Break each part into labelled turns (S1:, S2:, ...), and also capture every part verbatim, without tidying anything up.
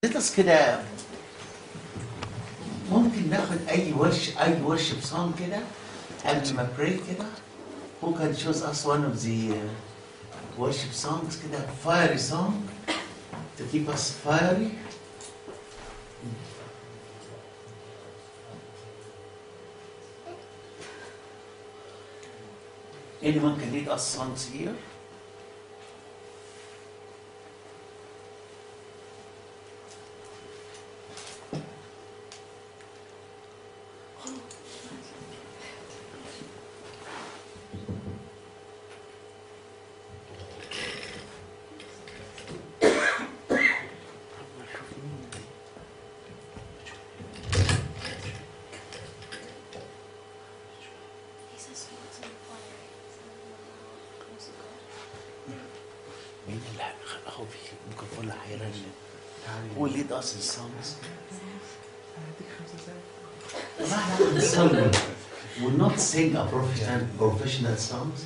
S1: Let us كده ممكن ناخد أي worship أي worship song كده قبل ما pray كده. Who can choose us one of the uh, worship songs كده, fiery song to keep us fiery? Anyone can lead us songs here? Who will lead us in songs? We'll not sing a professional, professional songs.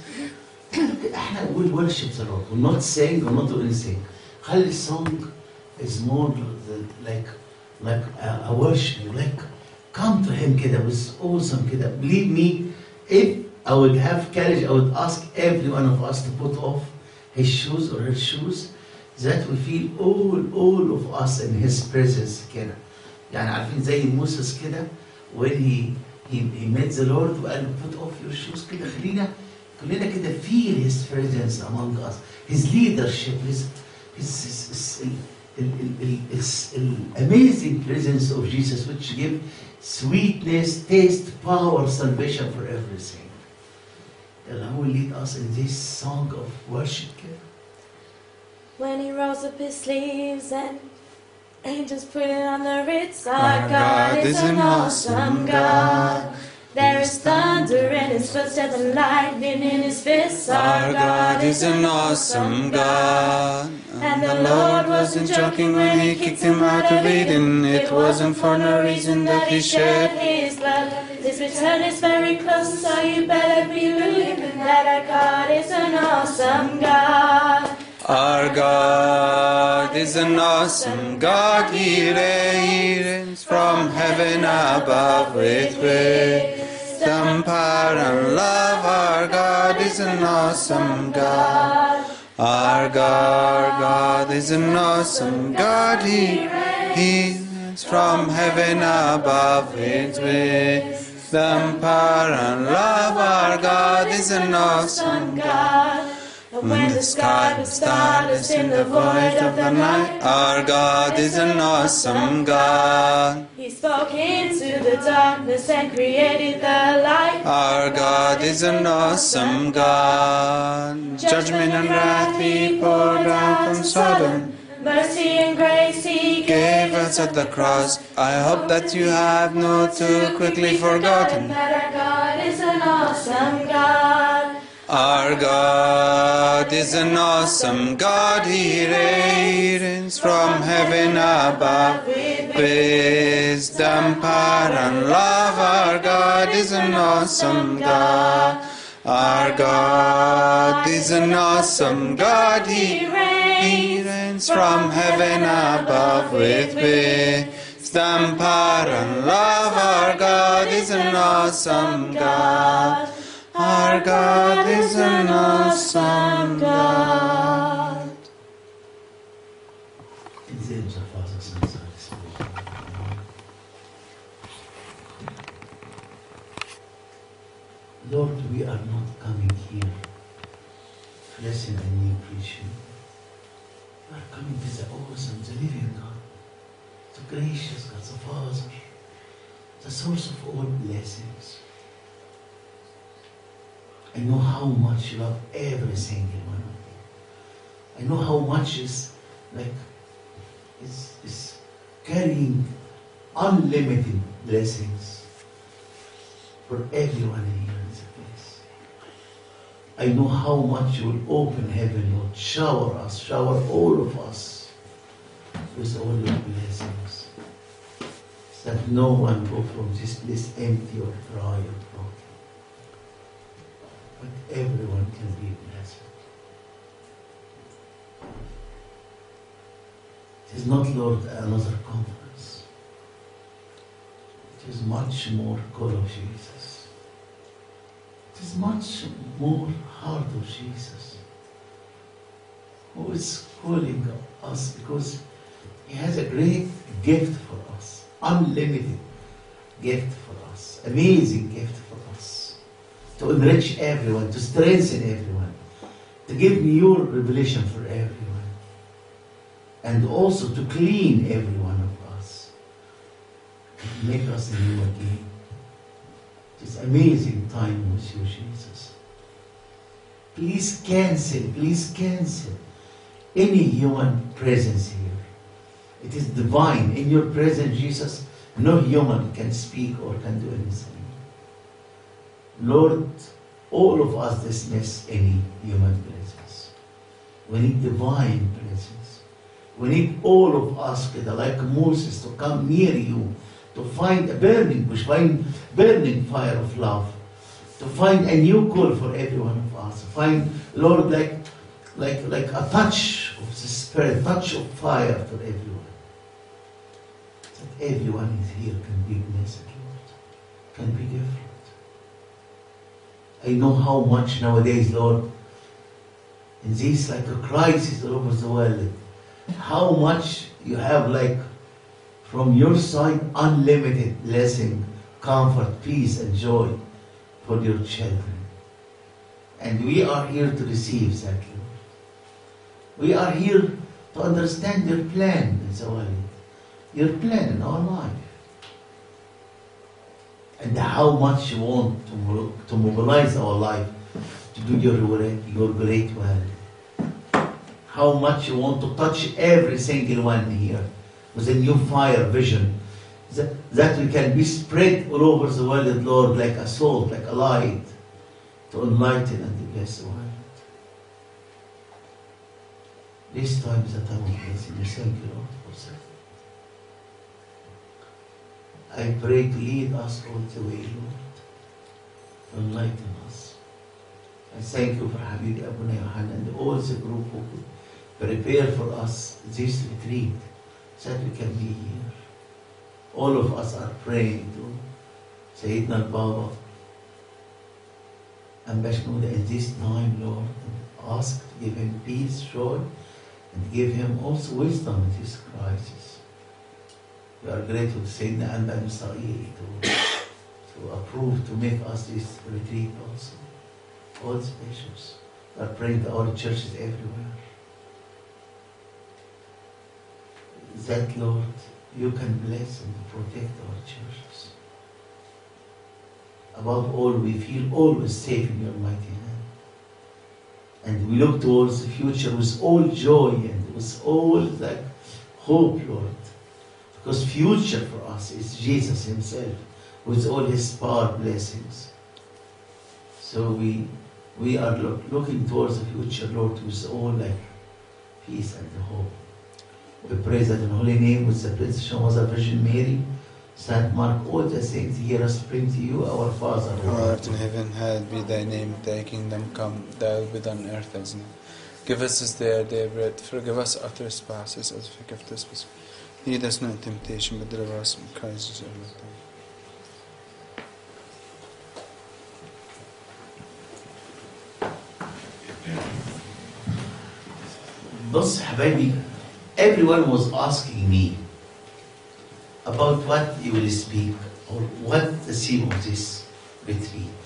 S1: احنا we'll worship the Lord. We'll not sing or not do anything. خلي song is more like like a, a worship. Like come to Him كده with awesome كده. Believe me, if I would have courage, I would ask every one of us to put off his shoes or her shoes, that we feel all all of us in His presence كده. يعني عارفين زي موسى كده when he he he met the Lord وقال له put off your shoes كده. خلينا كلنا كده feel His presence among us, His leadership, His His, his, his ال, ال, ال, his amazing presence of Jesus, which give sweetness, taste, power, salvation for everything. And He will lead us in this song of worship كده.
S2: When He rolls up His sleeves and angels put it on the ritz. Our God is an awesome God. There is thunder in His footsteps and lightning in His fists.
S3: Our God is an awesome God. And the Lord wasn't joking when He kicked him out of Eden. It wasn't for no reason that He shed
S2: His blood. His return is very close, so you better believe that our God is an awesome God.
S3: Our God is an awesome God. He reigns from heaven above with wisdom, power, and love. Our God is an awesome God. Our God, God is an awesome God. He reigns from heaven above with wisdom, power, and love. Our God is an awesome God. When the sky was starless in the void of the night, our God is an awesome God.
S2: He spoke into the darkness and created the light.
S3: Our God is an awesome God. Judgment and wrath He poured down from Sodom.
S2: Mercy and grace He
S3: Gave us at the cross. I hope that you have not too quickly forgotten
S2: that our God is an awesome God.
S3: Our God is an awesome God. He reigns from heaven above with wisdom, power, and love. Our God is an awesome God. Our God is an awesome God. He reigns from heaven above with wisdom, power, and love. Our God is an awesome God. Our God is an awesome God.
S1: In the name of the Father, Son, and Holy Spirit. Lord, we are not coming here to listen and new preaching. We are coming to the awesome, the living God, the gracious God, the Father, the source of all blessings. I know how much you love every single one of you. I know how much is like is is carrying unlimited blessings for everyone here in this place. I know how much you will open heaven, Lord, shower us, shower all of us with all your blessings, so that no one go from this place empty or dry or broken. But everyone can be blessed. It is not, Lord, another conference. It is much more call of Jesus. It is much more heart of Jesus, who is calling us because He has a great gift for us, unlimited gift for us, amazing gift for us, to enrich everyone, to strengthen everyone, to give new revelation for everyone, and also to clean every one of us, and make us new again. It is amazing time with you, Jesus. Please cancel, please cancel any human presence here. It is divine. In your presence, Jesus, no human can speak or can do anything. Lord, all of us dismiss any human presence. We need divine presence. We need all of us, like Moses, to come near you, to find a burning bush, find burning fire of love, to find a new call for every one of us. Find, Lord, like, like, like a touch of the Spirit, touch of fire for everyone. That everyone is here can be blessed, Lord, can be different. I know how much nowadays, Lord, in this like a crisis all over the world, how much you have like from your side unlimited blessing, comfort, peace and joy for your children. And we are here to receive that, Lord. We are here to understand your plan in the world, your plan in our life. And how much you want to, mo to mobilize our life to do your, your great will. How much you want to touch every single one here with a new fire vision, that, that we can be spread all over the world, Lord, like a salt, like a light, to enlighten and to bless the world. This time is a time of blessing. We thank you, Lord, for that. I pray to lead us all the way, Lord, to enlighten us. I thank you for Habib Abuna Yohan and all the group who prepare for us this retreat, so that we can be here. All of us are praying to Sayyidina al-Baba and Bashnoda in this time, Lord, and ask to give him peace, joy, and give him also wisdom in this crisis. We are grateful to Sayyidina Amba Musai to, to approve to make us this retreat also. All the bishops are praying to our churches everywhere. That, Lord, you can bless and protect our churches. Above all, we feel always safe in your mighty hand. And we look towards the future with all joy and with all that hope, Lord. Because future for us is Jesus himself, with all his power blessings. So we, we are look, looking towards the future, Lord, with all like peace and hope. We pray that in holy name with the Princess Mother Virgin Mary, Saint Mark, all the saints hear us bring to you, our Father
S3: who art in heaven, hallowed be thy name, thy kingdom come, thy will be done on earth as in heaven. Give us this day our daily bread, forgive us our trespasses as we forgive trespasses. Lead us not in temptation, but deliver us from Christ.
S1: بص حبايبي, everyone was asking me about what you will speak or what the theme of this retreat.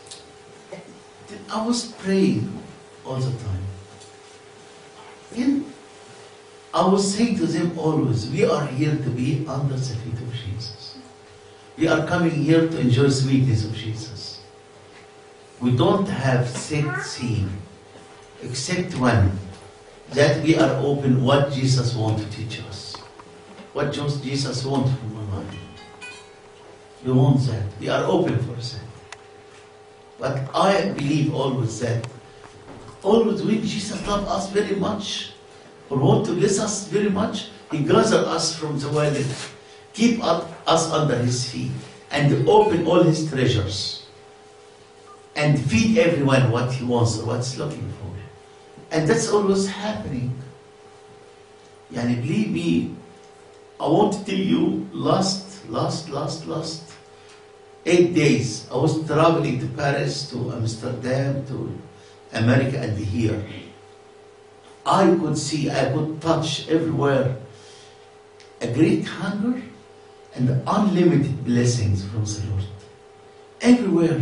S1: I was praying all the time. And I was saying to them always, we are here to be under the feet of Jesus. We are coming here to enjoy sweetness of Jesus. We don't have set theme except one, that we are open what Jesus wants to teach us. What Jesus wants from our life. We want that. We are open for that. But I believe always that always when Jesus loves us very much, or want to bless us very much, he gathers us from the world, keep us under his feet, and open all his treasures, and feed everyone what he wants or what's looking for. And that's always happening. يعني believe me, I want to tell you, last, last, last, last eight days, I was traveling to Paris, to Amsterdam, to America and here. I could see, I could touch everywhere a great hunger and unlimited blessings from the Lord. Everywhere.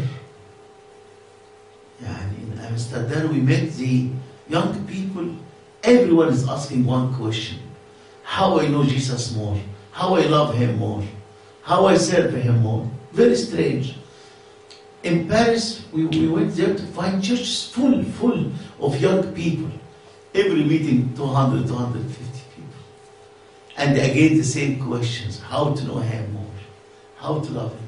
S1: Yeah, in Amsterdam we met the young people. Everyone is asking one question. How I know Jesus more. How I love Him more. How I serve Him more. Very strange. In Paris, we, we went there to find churches full, full of young people. Every meeting, two hundred, two hundred fifty people. And again, the same questions. How to know Him more. How to love Him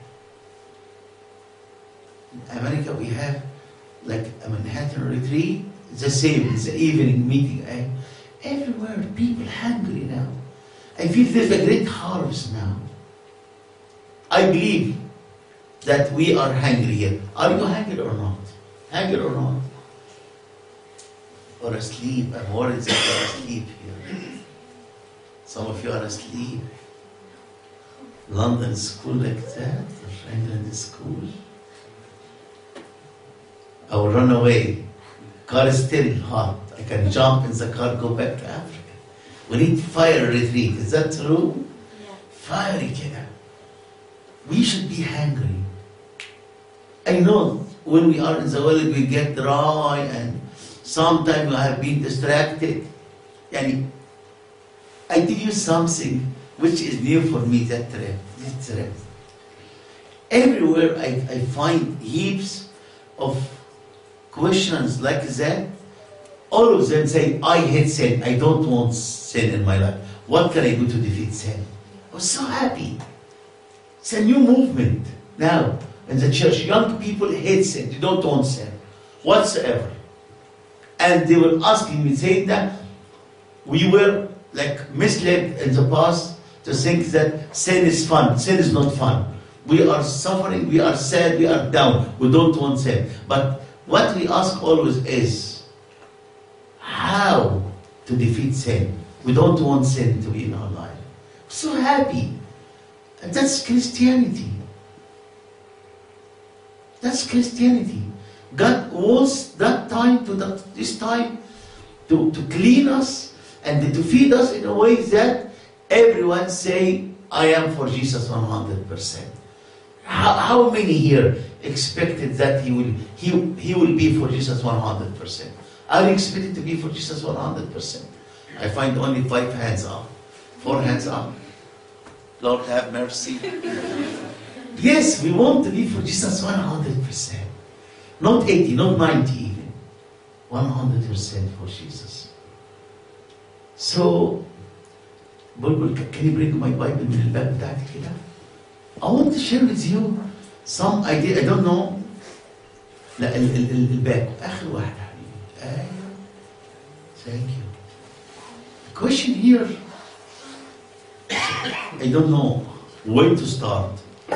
S1: more. In America, we have like a Manhattan retreat. It's the same. It's the evening meeting. Eh? Everywhere, people hungry now. I feel there's a great harvest now. I believe that we are hungry here. Are you hungry or not? Hungry or not? Or asleep? I'm worried that you are asleep here. Some of you are asleep. London school like that, or England school. I will run away. Car is still hot. I can jump in the car, go back to Africa. We need fire retreat. Is that true?
S2: Yeah.
S1: Fiery killer. We should be hungry. I know when we are in the world we get dry and sometimes we have been distracted. Yani, I tell you something which is new for me, that trip. This trip. Everywhere I, I find heaps of questions like that. All of them say, I hate sin. I don't want sin in my life. What can I do to defeat sin? I was so happy. It's a new movement now in the church. Young people hate sin. They don't want sin whatsoever. And they were asking me, saying that we were like misled in the past to think that sin is fun. Sin is not fun. We are suffering, we are sad, we are down. We don't want sin. But what we ask always is, how to defeat sin. We don't want sin to be in our life. So happy. And that's Christianity. That's Christianity. God wants that time to that, this time to, to clean us and to feed us in a way that everyone say, I am for Jesus one hundred percent. How, how many here expected that he will, he, he will be for Jesus one hundred percent? Are you expected to be for Jesus one hundred percent? I find only five hands up. Four hands up. Lord have mercy. Yes, we want to be for Jesus one hundred percent. Not eighty, not ninety even. one hundred percent for Jesus. So, Bulbul, can you bring my Bible من الباب بتاعتي كده? I want to share with you some idea. I don't know. لا ال ال ال الباب آخر واحد حبيبي. أيوه. Thank you. The question here, I don't know when to start.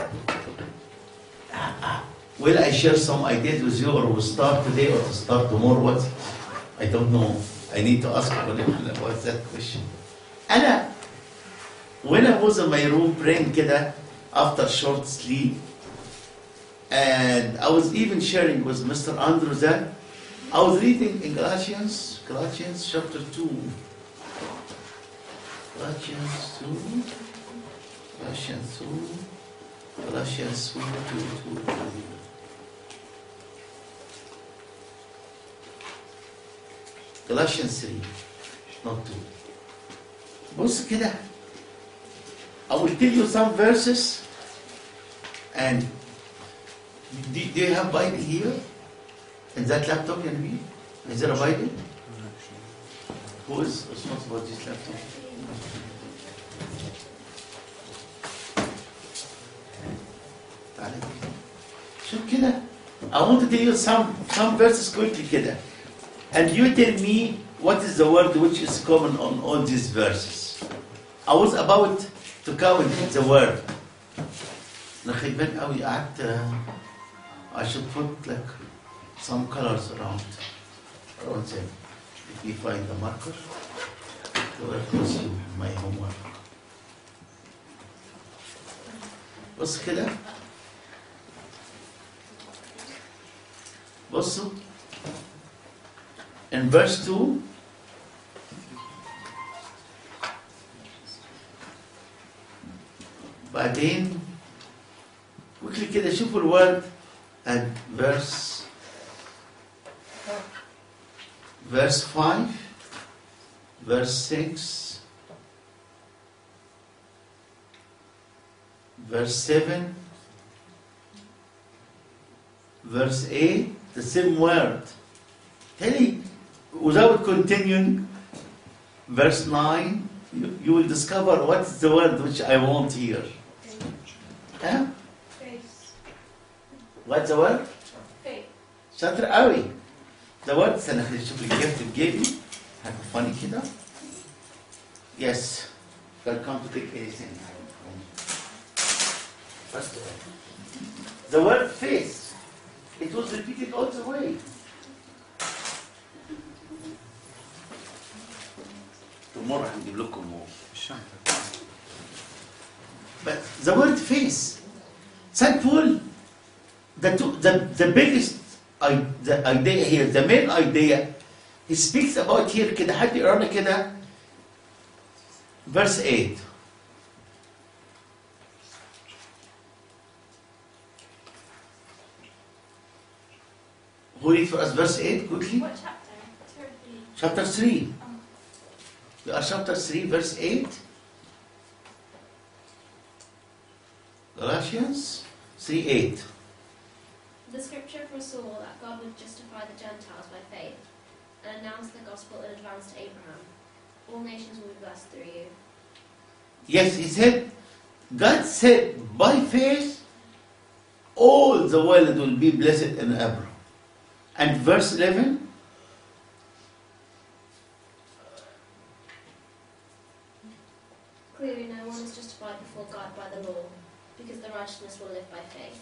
S1: Will I share some ideas with you, or we'll start today or to start tomorrow? What? I don't know. I need to ask about that question. أنا when I was in my room praying كده after short sleep, and I was even sharing with Mister Andrew that I was reading in Galatians, Galatians chapter two. Galatians two. Galatians two. Galatians two, two, two, two. Galatians three, not two. بص كده. I will tell you some verses, and do, do you have Bible here? In that laptop, can be? Is there a Bible? Who is responsible for this laptop? شوف كده. I want to tell you some some verses quickly كده. And you tell me what is the word which is common on all these verses. I was about to count the word. نخيبان قوي قعدت. I should put like some colors around around them. If we find the marker. توركوش my homework. بص كده. بصوا. In verse two. بعدين quickly كده شوفوا الورد and verse verse five, verse six, verse seven, verse eight, the same word. Tell me, without continuing, verse nine, you, you will discover what is the word which I want here. Huh?
S2: Face.
S1: What's the word?
S2: Faith.
S1: شاطر قوي. The word استنى خلينا نشوف الجيفت بجيبي. هاكو funny كده. Yes. Welcome to take anything. First word. The word face. It was repeated all the way. Tomorrow هنجيب لكم more. But the word face. Saint Paul, the, the, the biggest I, the idea here, the main idea, he speaks about here كده حد يقرا لنا كده verse eight. Who read for us verse eight quickly?
S2: What chapter? Three.
S1: Chapter three.
S2: Oh.
S1: We are chapter three, verse eight. Galatians three eight.
S2: The scripture foresaw that God would justify the Gentiles by faith and announce the gospel in advance to Abraham. All nations will be blessed through you.
S1: Yes, he said, God said, by faith, all the world will be blessed in Abraham. And verse eleven,
S2: Clearly no one is justified before God by the law, because the righteousness will live by faith.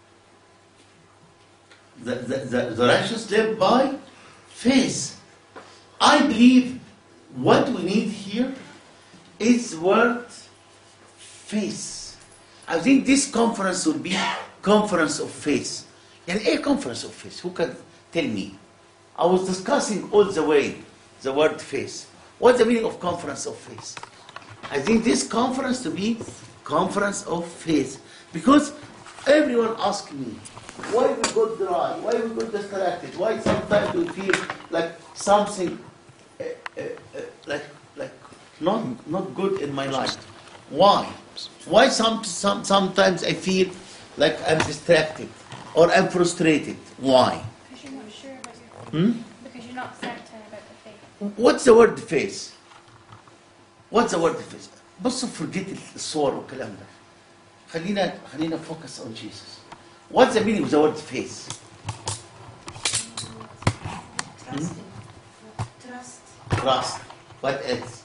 S1: the, the, the, the righteous live by faith. I believe what we need here is the word faith. I think this conference will be conference of faith. يعني ايه conference of faith? Who can tell me? I was discussing all the way the word faith. What's the meaning of conference of faith? I think this conference to be conference of faith. Because everyone asks me, why we got dry? Why we got distracted? Why sometimes we feel like something uh, uh, uh, like like not not good in my life? Why? Why some, some sometimes I feel like I'm distracted or I'm frustrated? Why?
S4: Because you're not sure about your
S1: Hmm?
S4: Because you're not certain about the faith.
S1: What's the word faith? What's the word faith? بصوا forget الصور والكلام ده. خلينا خلينا focus on Jesus. What's the meaning of the word faith?
S4: Trust. Trust.
S1: Trust. What else?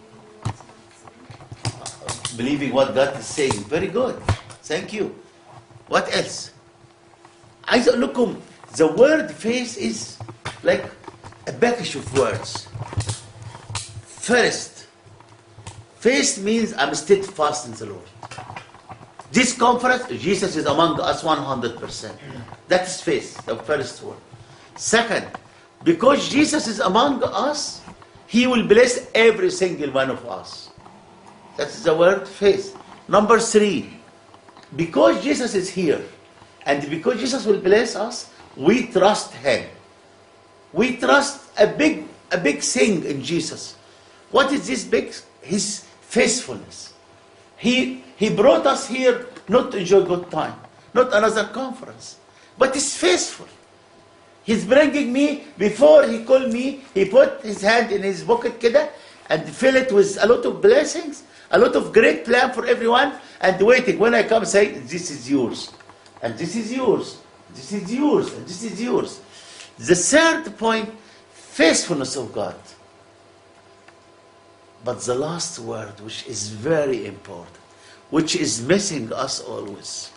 S1: Believing what God is saying. Very good. Thank you. What else? عايز اقول لكم the word faith is like a package of words. First, faith means I'm steadfast in the Lord. This conference, Jesus is among us one hundred percent. That is faith, the first word. Second, because Jesus is among us, He will bless every single one of us. That's the word faith. Number three, because Jesus is here, and because Jesus will bless us, we trust Him. We trust a big, a big thing in Jesus. What is this big? His faithfulness. He, he brought us here not to enjoy good time, not another conference, but He's faithful. He's bringing me, before He called me, He put His hand in His pocket kida, and fill it with a lot of blessings, a lot of great plan for everyone, and waiting. When I come, say, this is yours, and this is yours, this is yours, and this is yours. The third point, faithfulness of God. But the last word, which is very important, which is missing us always.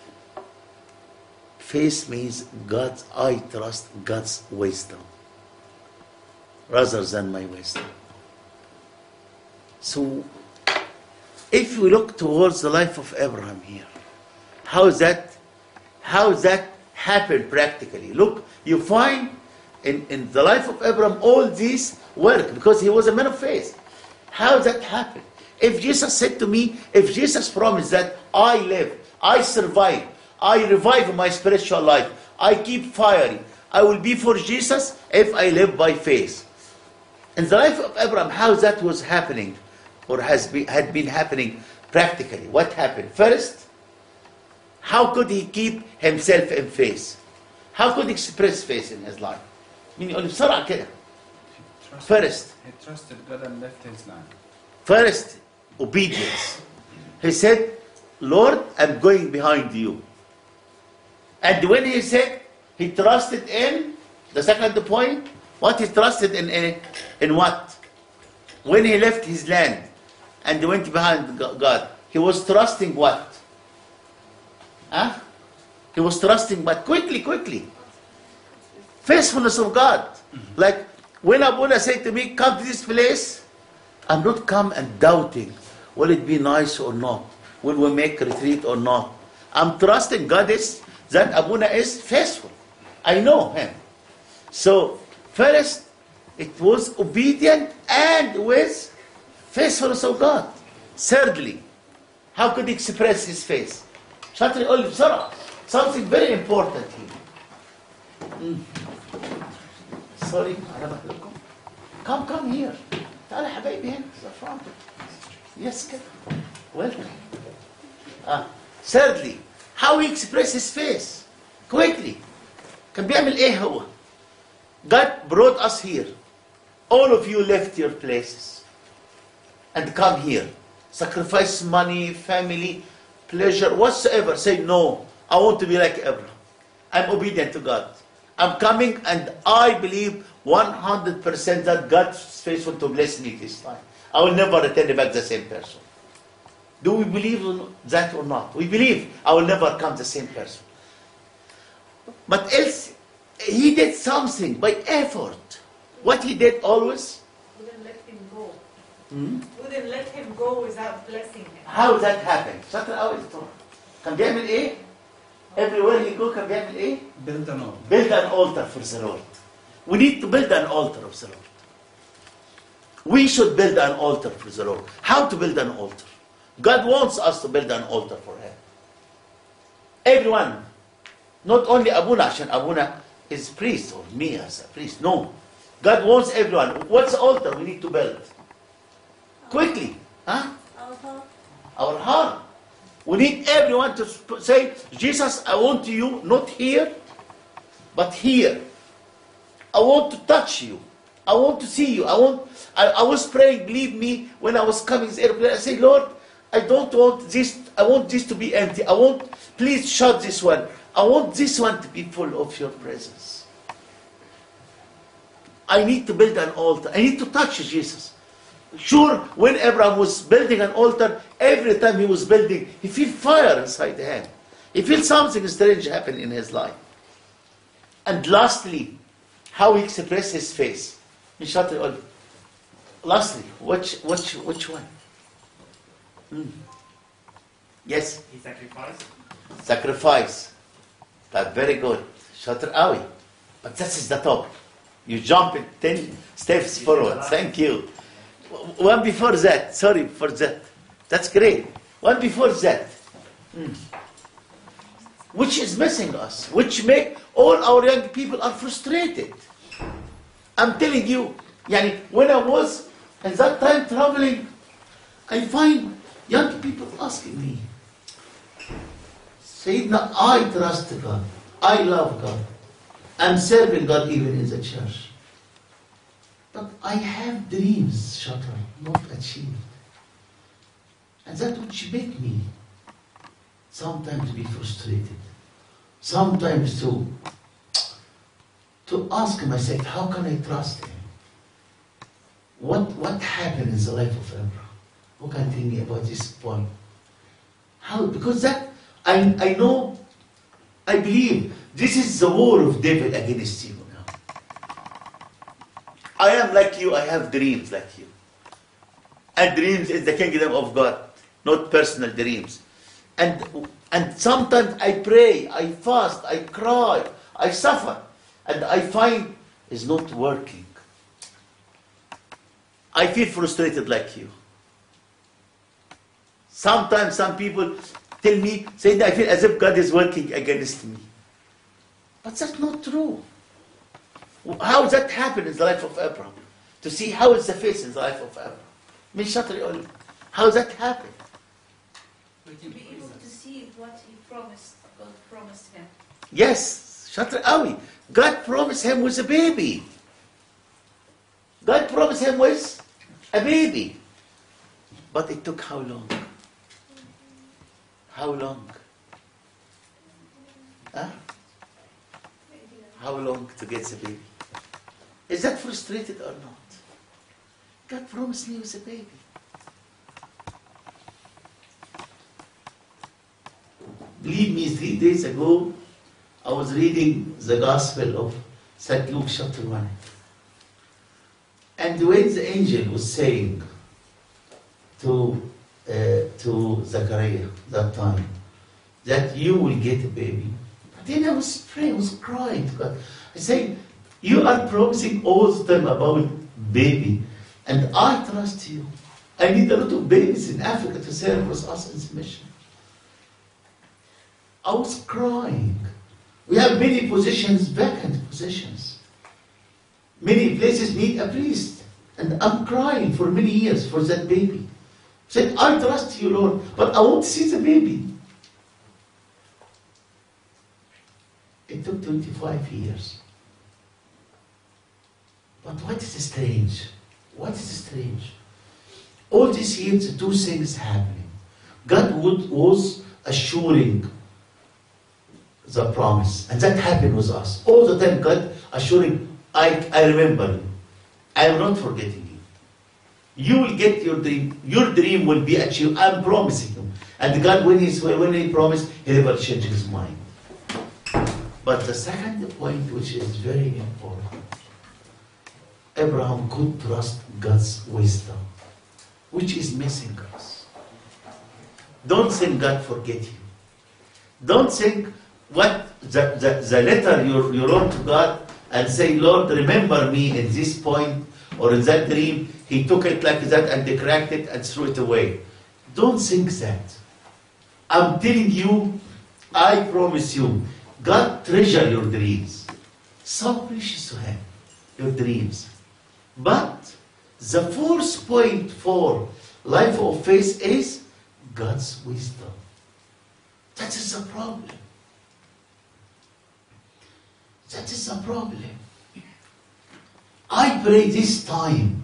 S1: Faith means God, I trust God's wisdom rather than my wisdom. So, if we look towards the life of Abraham here, how is that, how is that happened practically? Look, you find in, in the life of Abraham all these work because he was a man of faith. How does that happen? If Jesus said to me, if Jesus promised that I live, I survive, I revive my spiritual life, I keep firing, I will be for Jesus if I live by faith. In the life of Abraham, how that was happening or has been, had been happening practically? What happened? First, how could he keep himself in faith? How could he express faith in his life? مين يقول بسرعة كده. First,
S3: he trusted God and left his land.
S1: First, obedience. He said, Lord, I'm going behind you. And when he said, he trusted in, the second point, what he trusted in, in, in what? When he left his land and went behind God, he was trusting what? Huh? He was trusting, but quickly, quickly. Faithfulness of God. Mm-hmm. Like when Abuna said to me, come to this place, I'm not come and doubting, will it be nice or not? Will we make retreat or not? I'm trusting God is, that Abuna is faithful. I know him. So, first, it was obedient and with faithfulness of God. Thirdly, how could he express his faith? Shatri قول لي بسرعة. Something very important here. Mm. Sorry, come, come here. تعال يا حبايبي هنا. Yes, كده. Welcome. Ah. Thirdly, how he express his faith. Quickly. كان بيعمل ايه هو؟ God brought us here. All of you left your places and come here. Sacrifice money, family, pleasure, whatsoever. Say, no, I want to be like Abraham. I'm obedient to God. I'm coming and I believe one hundred percent that God is faithful to bless me this time. I will never return back the same person. Do we believe that or not? We believe I will never come the same person. But else, he did something by effort. What he did always?
S5: Wouldn't let him go.
S1: Hmm?
S5: Wouldn't let him go without blessing him.
S1: How that happened? شاطر قوي الدكتور. كان بيعمل ايه؟ Everywhere he go كان بيعمل ايه؟
S3: Build an altar.
S1: Build an altar for the Lord. We need to build an altar of the Lord. We should build an altar for the Lord. How to build an altar? God wants us to build an altar for Him. Everyone. Not only Abuna, عشان Abuna is priest or me as a priest. No. God wants everyone. What's the altar we need to build? Quickly. Huh?
S2: Our heart.
S1: Our heart. We need everyone to say, Jesus, I want you not here, but here. I want to touch you. I want to see you. I want. I, I was praying, believe me, when I was coming to this airplane, I said, Lord, I don't want this, I want this to be empty. I want, please shut this one. I want this one to be full of your presence. I need to build an altar. I need to touch Jesus. Sure, when Abraham was building an altar, every time he was building, he felt fire inside him. He felt something strange happen in his life. And lastly, how he expressed his faith. Lastly, which, which, which one? Hmm. Yes?
S6: He sacrificed.
S1: Sacrifice. That's very good. Shatr Awi. But that is the top. You jump it ten steps forward. Thank you. One before that. Sorry for that. That's great. One before that. Hmm. Which is missing us. Which make all our young people are frustrated. I'm telling you, yani, when I was at that time traveling, I find young people asking me, Sayyidina, I trust God. I love God. I'm serving God even in the church. But I have dreams, Shatra, not achieved. And that which make me sometimes be frustrated. Sometimes to, to ask myself, how can I trust Him? What, what happened in the life of Abraham? Who can tell me about this point? How? Because that, I, I know, I believe, this is the war of devil against you now. I am like you, I have dreams like you. And dreams is the kingdom of God, not personal dreams. And, and sometimes I pray, I fast, I cry, I suffer, and I find it's not working. I feel frustrated like you. Sometimes some people tell me, saying I feel as if God is working against me. But that's not true. How does that happen in the life of Abraham? To see how is the face in the life of Abraham. من شطر يقول how does that happen?
S4: To be able to see what he promised, God promised him.
S1: Yes, شطر قوي. God promised him with a baby. God promised him with a baby. But it took how long? How long? Huh? How long to get the baby? Is that frustrated or not? God promised me with a baby. Believe me, three days ago, I was reading the Gospel of Saint Luke chapter one. And when the angel was saying to, uh, to Zachariah that time, that you will get a baby, then I was praying, I was crying to God. I said, you are promising all the time about baby, and I trust you. I need a lot of babies in Africa to serve with us in this mission. I was crying. We have many positions, vacant positions. Many places need a priest. And I'm crying for many years for that baby. I said, I trust you, Lord, but I want to see the baby. It took twenty-five years. But what is strange? What is strange? All these years, two things happening. God would, was assuring the promise. And that happened with us. All the time, God assuring, I, I remember you. I am not forgetting you. You will get your dream. Your dream will be achieved. I'm promising you. And God, when He, when he promised, He never changed His mind. But the second point, which is very important, Abraham could trust God's wisdom, which is missing us. Don't think God forget you. Don't think what the, the, the letter you, you wrote to God and say, Lord, remember me in this point or in that dream. He took it like that and they cracked it and threw it away. Don't think that. I'm telling you, I promise you, God treasure your dreams. So precious to Him, your dreams. But the fourth point for life of faith is God's wisdom. That is the problem. That is the problem. I pray this time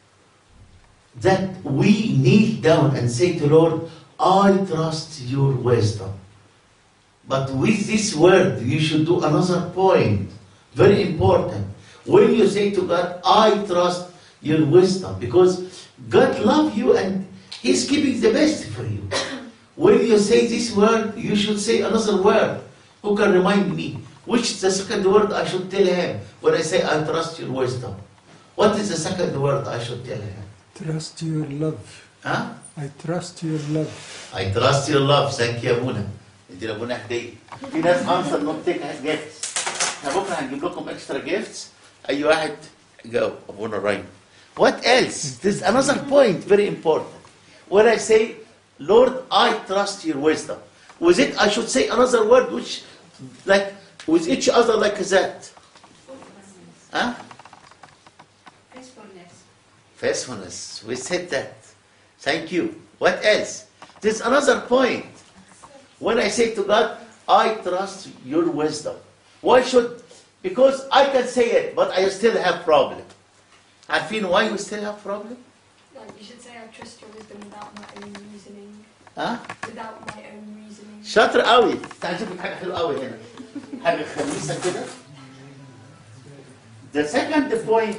S1: that we kneel down and say to Lord, I trust your wisdom. But with this word, you should do another point, very important. When you say to God, I trust your wisdom, because God loves you and He's keeping the best for you. When you say this word, you should say another word. Who can remind me? Which is the second word I should tell Him when I say, I trust your wisdom? What is the second word I should tell Him?
S6: Trust your love.
S1: Huh?
S6: I trust your love.
S1: I trust your love. Thank you, Abuna. ادي لابونا هديه. في ناس answer not take gifts. احنا بكره هنجيب لكم extra gifts. أي واحد go. Abuna right. What else? There's another point very important. When I say, Lord, I trust your wisdom. With it, I should say another word which, like, with each other like that. Huh?
S4: Faithfulness.
S1: Faithfulness. We said that. Thank you. What else? There's another point. When I say to God, I trust your wisdom. Why should? Because I can say it, but I still have problem. عارفين why we still have problem?
S7: Like you should say I trust your wisdom without my own reasoning.
S1: ها؟
S7: Without my own reasoning.
S1: شاطر قوي. تعال شوف لك حاجة حلوة قوي هنا. حاجة خميسة كده. The second point,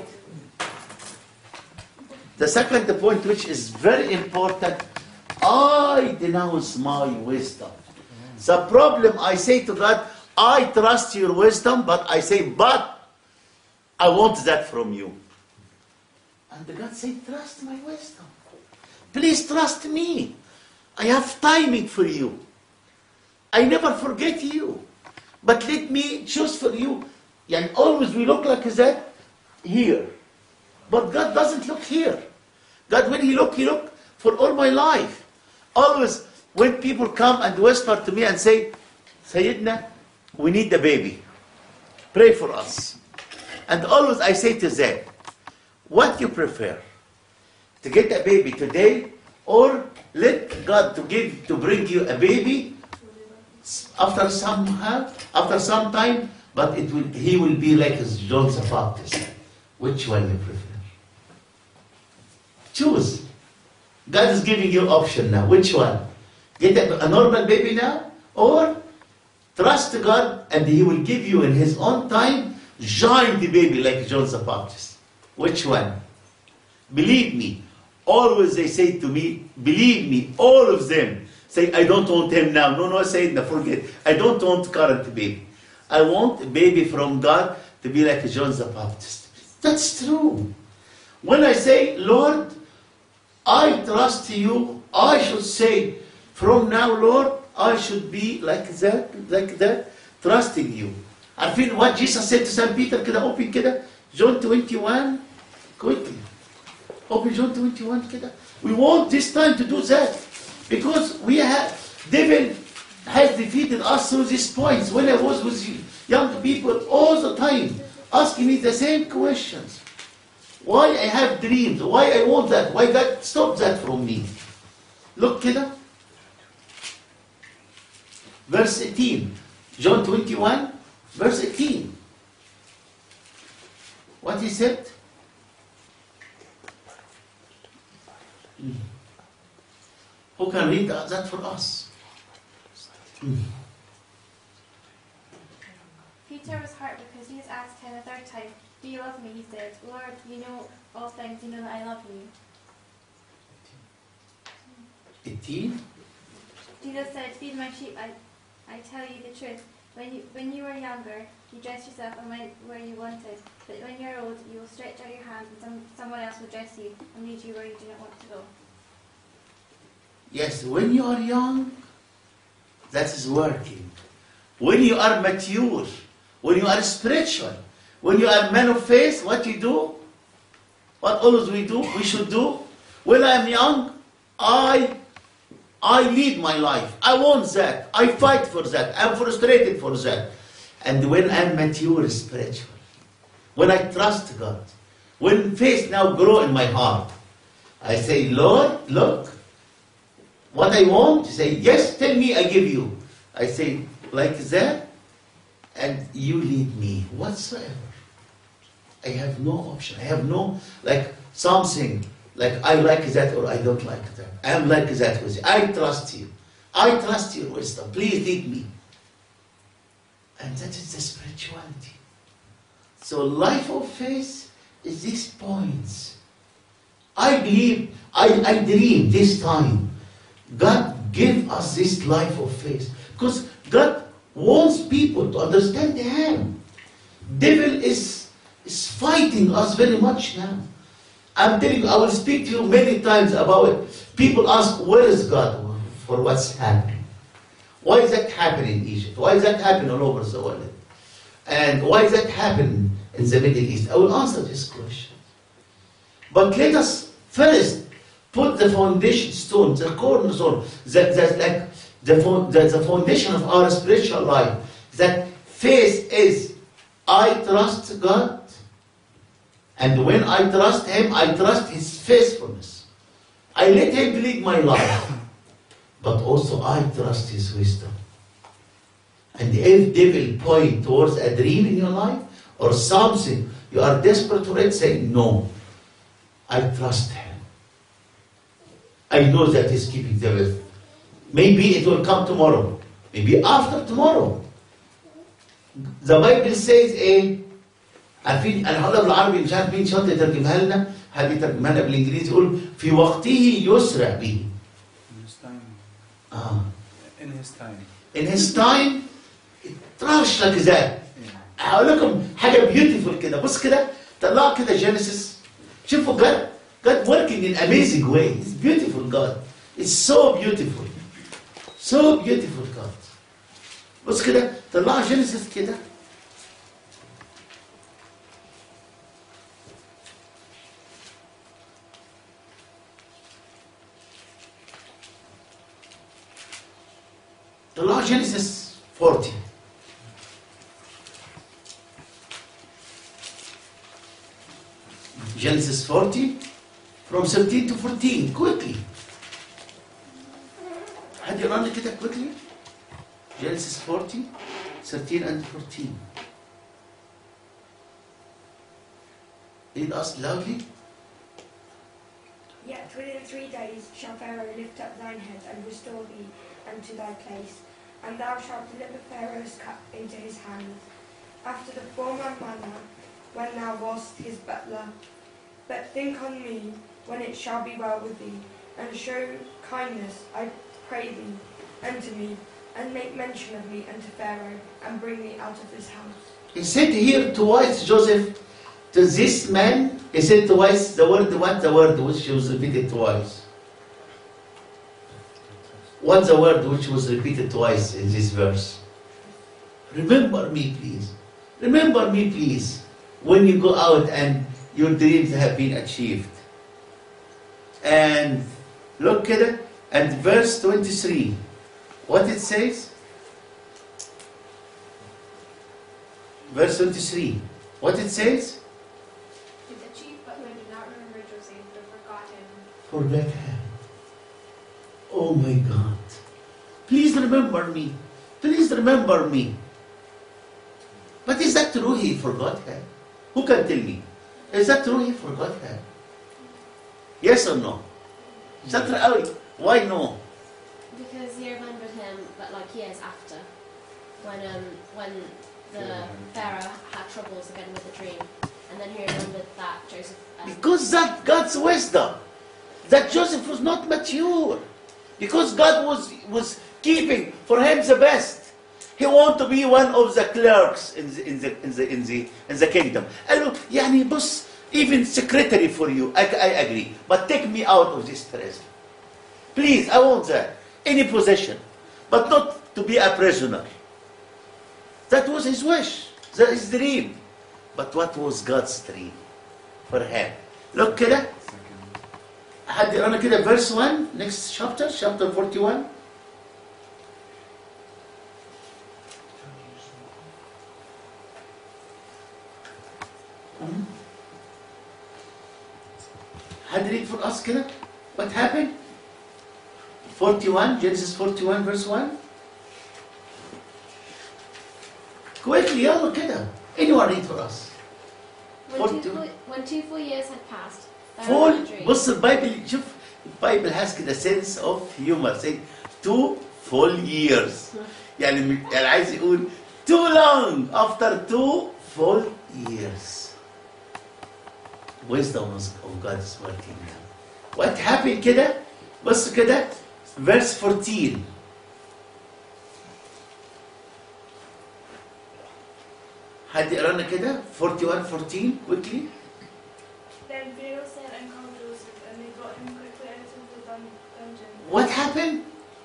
S1: the second point which is very important, I denounce my wisdom. The problem, I say to God, I trust your wisdom, but I say, but I want that from you. And God said, trust my wisdom. Please trust me. I have timing for you. I never forget you. But let me choose for you. And always we look like that here. But God doesn't look here. God, when He look, He look for all my life. Always when people come and whisper to me and say, Sayyidina, we need a baby. Pray for us. And always I say to them, what you prefer? To get a baby today, or let God to give to bring you a baby after some after some time, but it will he will be like John the Baptist. Which one you prefer? Choose. God is giving you option now. Which one? Get a, a normal baby now, or trust God and He will give you in His own time giant baby like John the Baptist. Which one? Believe me. Always they say to me, believe me, all of them say, I don't want him now. No, no, say no, forget. I don't want current baby. I want a baby from God to be like John the Baptist. That's true. When I say, Lord, I trust you, I should say, from now, Lord, I should be like that, like that, trusting you. I feel what Jesus said to Saint Peter, كده, open كده, John twenty-one, quickly. Open John twenty-one كده. We want this time to do that. Because we have, devil has defeated us through these points. When I was with young people all the time, asking me the same questions. Why I have dreams? Why I want that? Why God stop that from me? Look كده. Verse eighteen. John twenty-one, verse eighteen. What he said? Mm. Who can read that for us? Mm.
S2: Peter was hurt because Jesus asked him a third time, do you love me? He said, Lord, you know all things, you know that I love you.
S1: eighteen.
S2: Jesus said, feed my sheep, I, I tell you the truth. When you, when you were younger, you dressed yourself and went where you wanted. But when you're old, you will stretch out your hand and some, someone else will dress you and lead you where you do not want to go.
S1: Yes, when you are young, that is working. When you are mature, when you are spiritual, when you are man of faith, what you do? What always we do, we should do? When I am young, I I lead my life. I want that. I fight for that. I'm frustrated for that. And when I'm mature spiritual, when I trust God, when faith now grow in my heart, I say, Lord, look, what I want, you say, yes, tell me, I give you. I say, like that, and you lead me whatsoever. I have no option. I have no, like, something, like, I like that or I don't like that. I am like that with you. I trust you. I trust your wisdom. Please lead me. And that is the spirituality. So life of faith is these points. I believe, I, I dream this time. God gave us this life of faith. Because God wants people to understand Him. Devil is, is fighting us very much now. I'm telling you, I will speak to you many times about it. People ask, where is God for what's happening? Why is that happening in Egypt? Why is that happening all over the world? And why is that happening in the Middle East? I will answer this question. But let us first put the foundation stone, the cornerstone, that, that like the, the, the foundation of our spiritual life. That faith is, I trust God. And when I trust Him, I trust His faithfulness. I let Him lead my life. But also I trust His wisdom. And if devil point towards a dream in your life, or something you are desperate for it, say, no, I trust Him. I know that He's keeping the earth. Maybe it will come tomorrow. Maybe after tomorrow. The Bible says, eh, عارفين انا هقولها بالعربي مش عارف مين شاطر يترجمها لنا، حد يترجمها لنا بالانجليزي يقول في وقته يسرع به.
S3: In his time.
S1: اه.
S3: In his time.
S1: In his time تراش لك ذات. هقول لكم حاجه بيوتيفول كده، بص كده طلعوا كده جينيسيس. شوفوا God God working in amazing way. It's beautiful God. It's so beautiful. So beautiful God. بص كده طلع جينيسيس كده. طلع جينيسيس forty. Genesis forty from thirteen to fourteen quickly. حد يقرا لي كده quickly. Genesis forty, thirteen and fourteen. Read us loudly.
S7: Yet within three days shall Pharaoh lift up thine head and restore thee unto thy place, and thou shalt deliver Pharaoh's cup into his hand, after the former manner, when thou wast his butler. But think on me when it shall be well with thee, and show kindness, I pray thee, unto me, and make mention of me unto Pharaoh, and bring me out of this house.
S1: He said here twice, Joseph, to this man, he said twice the word, what the word which was repeated twice? What's the word which was repeated twice in this verse? Remember me, please. Remember me, please, when you go out and your dreams have been achieved. And look at it, and verse twenty-three, what it says? Verse twenty-three, what it says?
S8: The chief butler did not remember Joseph, but forgot him.
S1: Forget him. Oh my God. Please remember me. Please remember me. But is that true he forgot her? Who can tell me? Is that true he forgot her? Yes or no? Is that true? Why no?
S2: Because he remembered him, but like years after, when um when the Pharaoh had troubles again with the dream, and then he remembered that Joseph. Um,
S1: Because that God's wisdom, that Joseph was not mature, because God was was keeping for him the best. He wanted to be one of the clerks in the in the in the in the, in the kingdom. قال له يعني بص, even secretary for you, I, I agree, but take me out of this prison. Please, I want that. Any possession, but not to be a prisoner. That was his wish, that his dream. But what was God's dream for him? Look كده. حد يقرأنا كده verse one, next chapter, chapter forty-one. حد read for us كده. What happened? forty-one, Genesis forty-one verse one. Quickly, يلا كده. Anyone read for us.
S2: when,
S1: forty-
S2: two full, when two full years had passed, Pharaoh
S1: Full,
S2: had a dream.
S1: بص البايبل, شوف البايبل has كده sense of humor, saying two full years. يعني يعني عايز يقول too long, after two full years. Wisdom of God is working now. What happened كده? بص كده verse fourteen. حد يقرا لنا كده forty-one fourteen quickly.
S7: Then Pharaoh sent and called Joseph, and they brought him quickly out of the dun- dungeon.
S1: What happened?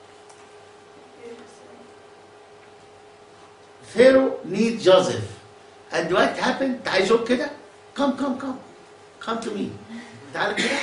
S1: Pharaoh need Joseph. And what happened? تعال شوف كده. Come, come, come. Come to me. تعال كده.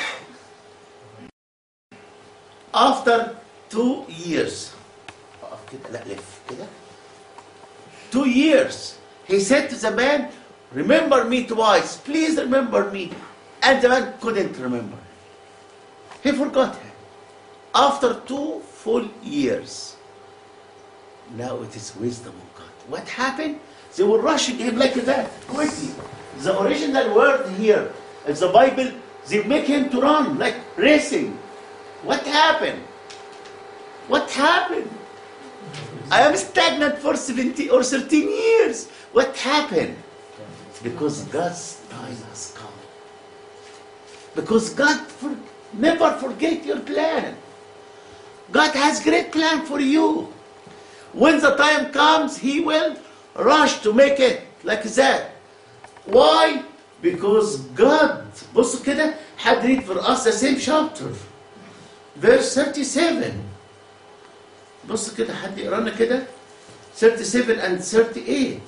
S1: After two years. اقف كده. لا لف كده. Two years. He said to the man, remember me twice. Please remember me. And the man couldn't remember. He forgot him. After two full years. Now it is wisdom of God. What happened? They were rushing him like that, quickly. The original word here in the Bible, they make him to run, like racing. What happened? What happened? I am stagnant for seventy or thirteen years. What happened? Because God's time has come. Because God for, never forget your plan. God has great plan for you. When the time comes, He will rush to make it like that. Why? Because God, بصوا كده, had read for us the same chapter. verse thirty-seven. بص كده حد يقرا لنا كده thirty-seven and thirty-eight.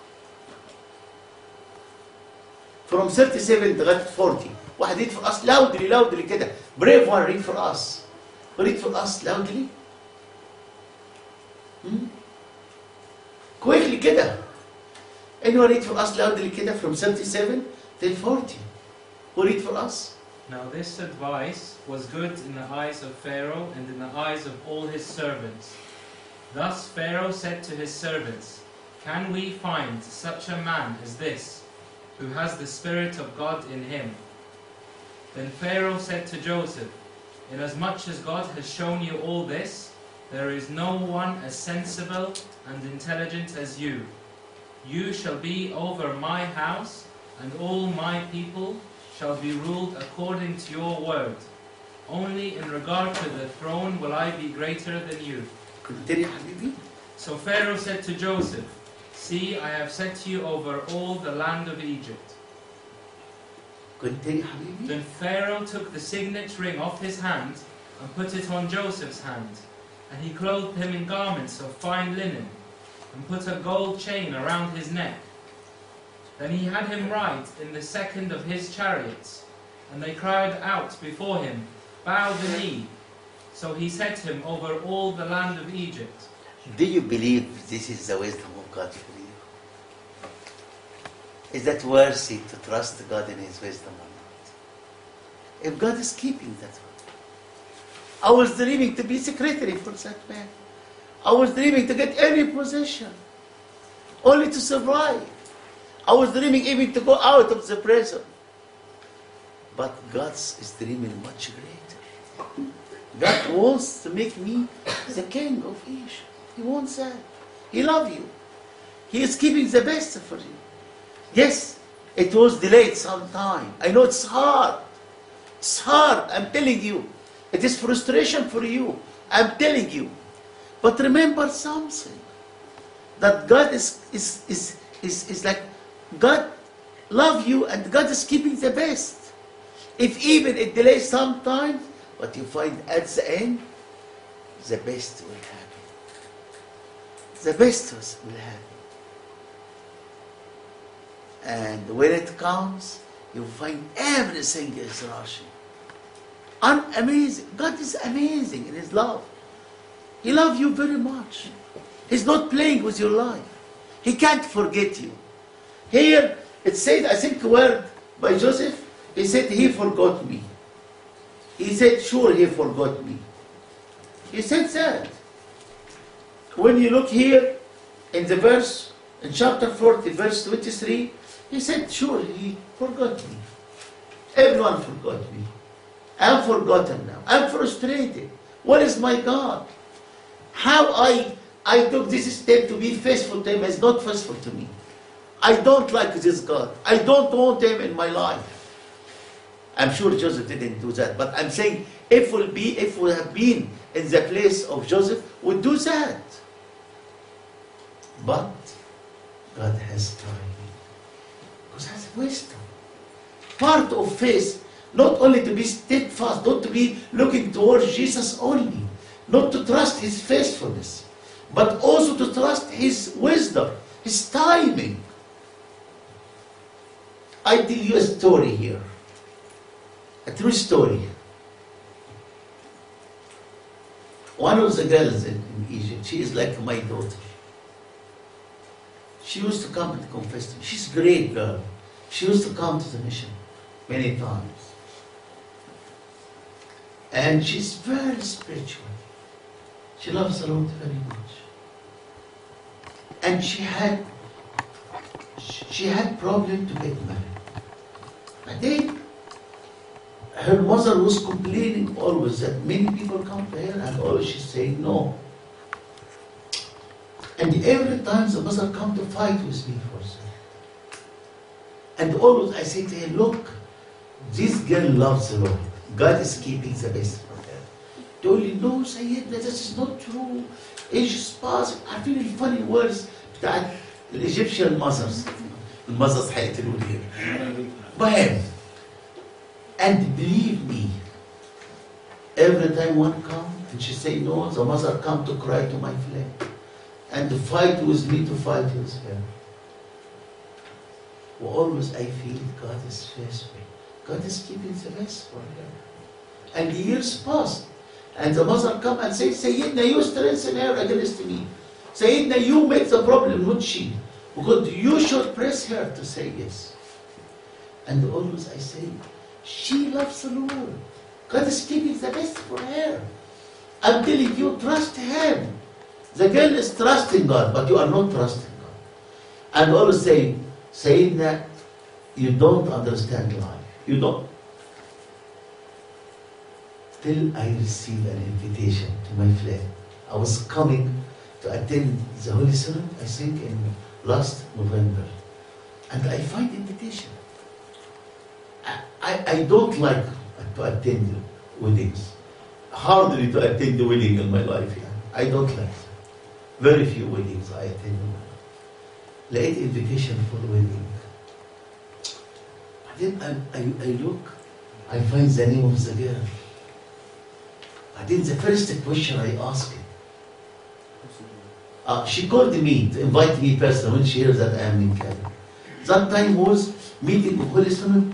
S1: From thirty-seven لغايه forty. واحد read for us loudly loudly كده. Brave one, read for us. Read for us loudly. Hmm? Quickly كده. Anyone read for us loudly كده from thirty-seven till forty. Who read for us?
S9: Now this advice was good in the eyes of Pharaoh and in the eyes of all his servants. Thus Pharaoh said to his servants, "Can we find such a man as this, who has the Spirit of God in him?" Then Pharaoh said to Joseph, "Inasmuch as God has shown you all this, there is no one as sensible and intelligent as you. You shall be over my house, and all my people shall be ruled according to your word. Only in regard to the throne will I be greater than you."
S1: Continue, حبيبي.
S9: So Pharaoh said to Joseph, "See, I have set you over all the land of Egypt."
S1: Continue, حبيبي.
S9: Then Pharaoh took the signet ring off his hand and put it on Joseph's hand, and he clothed him in garments of fine linen, and put a gold chain around his neck. Then he had him ride in the second of his chariots, and they cried out before him, "Bow the knee." So he set him over all the land of Egypt.
S1: Do you believe this is the wisdom of God for you? Is that worthy to trust God in His wisdom or not? If God is keeping that one. I was dreaming to be secretary for that man. I was dreaming to get any position, only to survive. I was dreaming even to go out of the prison. But God is dreaming much greater. God wants to make me the king of Egypt. He wants that. He loves you. He is keeping the best for you. Yes, it was delayed some time. I know it's hard. It's hard, I'm telling you. It is frustration for you. I'm telling you. But remember something. That God is, is, is, is, is like, God loves you and God is keeping the best. If even it delays some time, but you find at the end, the best will happen. The best will happen. And when it comes, you find everything is rushing. Amazing. God is amazing in His love. He loves you very much. He's not playing with your life. He can't forget you. Here, it said, I think a word by Joseph, he said, he forgot me. He said, sure, he forgot me. He said that. When you look here in the verse, in chapter forty, verse twenty-three, he said, sure, he forgot me. Everyone forgot me. I'm forgotten now. I'm frustrated. What is my God? How I, I took this step to be faithful to Him is not faithful to me. I don't like this God. I don't want Him in my life. I'm sure Joseph didn't do that, but I'm saying if we'll be, if we have been in the place of Joseph, we'll do that. But God has time. Because has wisdom. Part of faith, not only to be steadfast, not to be looking towards Jesus only, not to trust His faithfulness, but also to trust His wisdom, His timing. I tell you a story here. A true story. One of the girls in, in Egypt, she is like my daughter. She used to come and confess to me. She's a great girl. She used to come to the mission many times. And she's very spiritual. She loves the Lord very much. And she had she had problem to get married. But then her mother was complaining always that many people come to her and always she's saying no. And every time the mother come to fight with me for that. And always I say to her, look, this girl loves the Lord. God is keeping the best for her. Tell you, no, Sayyid, this is not true. Age is passing. I feel funny words بتاعت الإيجيبشن mothers. المothers هيقتلوا لي. بهم. And believe me, Every time one come and she say no, the mother come to cry to my flame and to fight with me to fight with her. Well, always I feel God is faithful. God is keeping the best for her. And the years passed. And the mother come and say, Sayyidina, you strengthen her against me. Sayyidina, you make the problem, not she. Because you should press her to say yes. And always I say, she loves the Lord. God is keeping the best for her. I'm telling you, trust Him. The girl is trusting God, but you are not trusting God. And always say, Sayyidina, you don't understand life. You don't. Till I received an invitation to my flat. I was coming to attend the Holy Synod, I think in last November. And I find invitation. I, I, I don't like to attend weddings. Hardly to attend the wedding in my life. Yeah. I don't like that. Very few weddings I attend. Late invitation for wedding. Then I, I, I look, I find the name of the girl. And then the first question I asked her, uh, she called me to invite me personally when she heard that I am in Canada. That time was meeting of Holy Synod.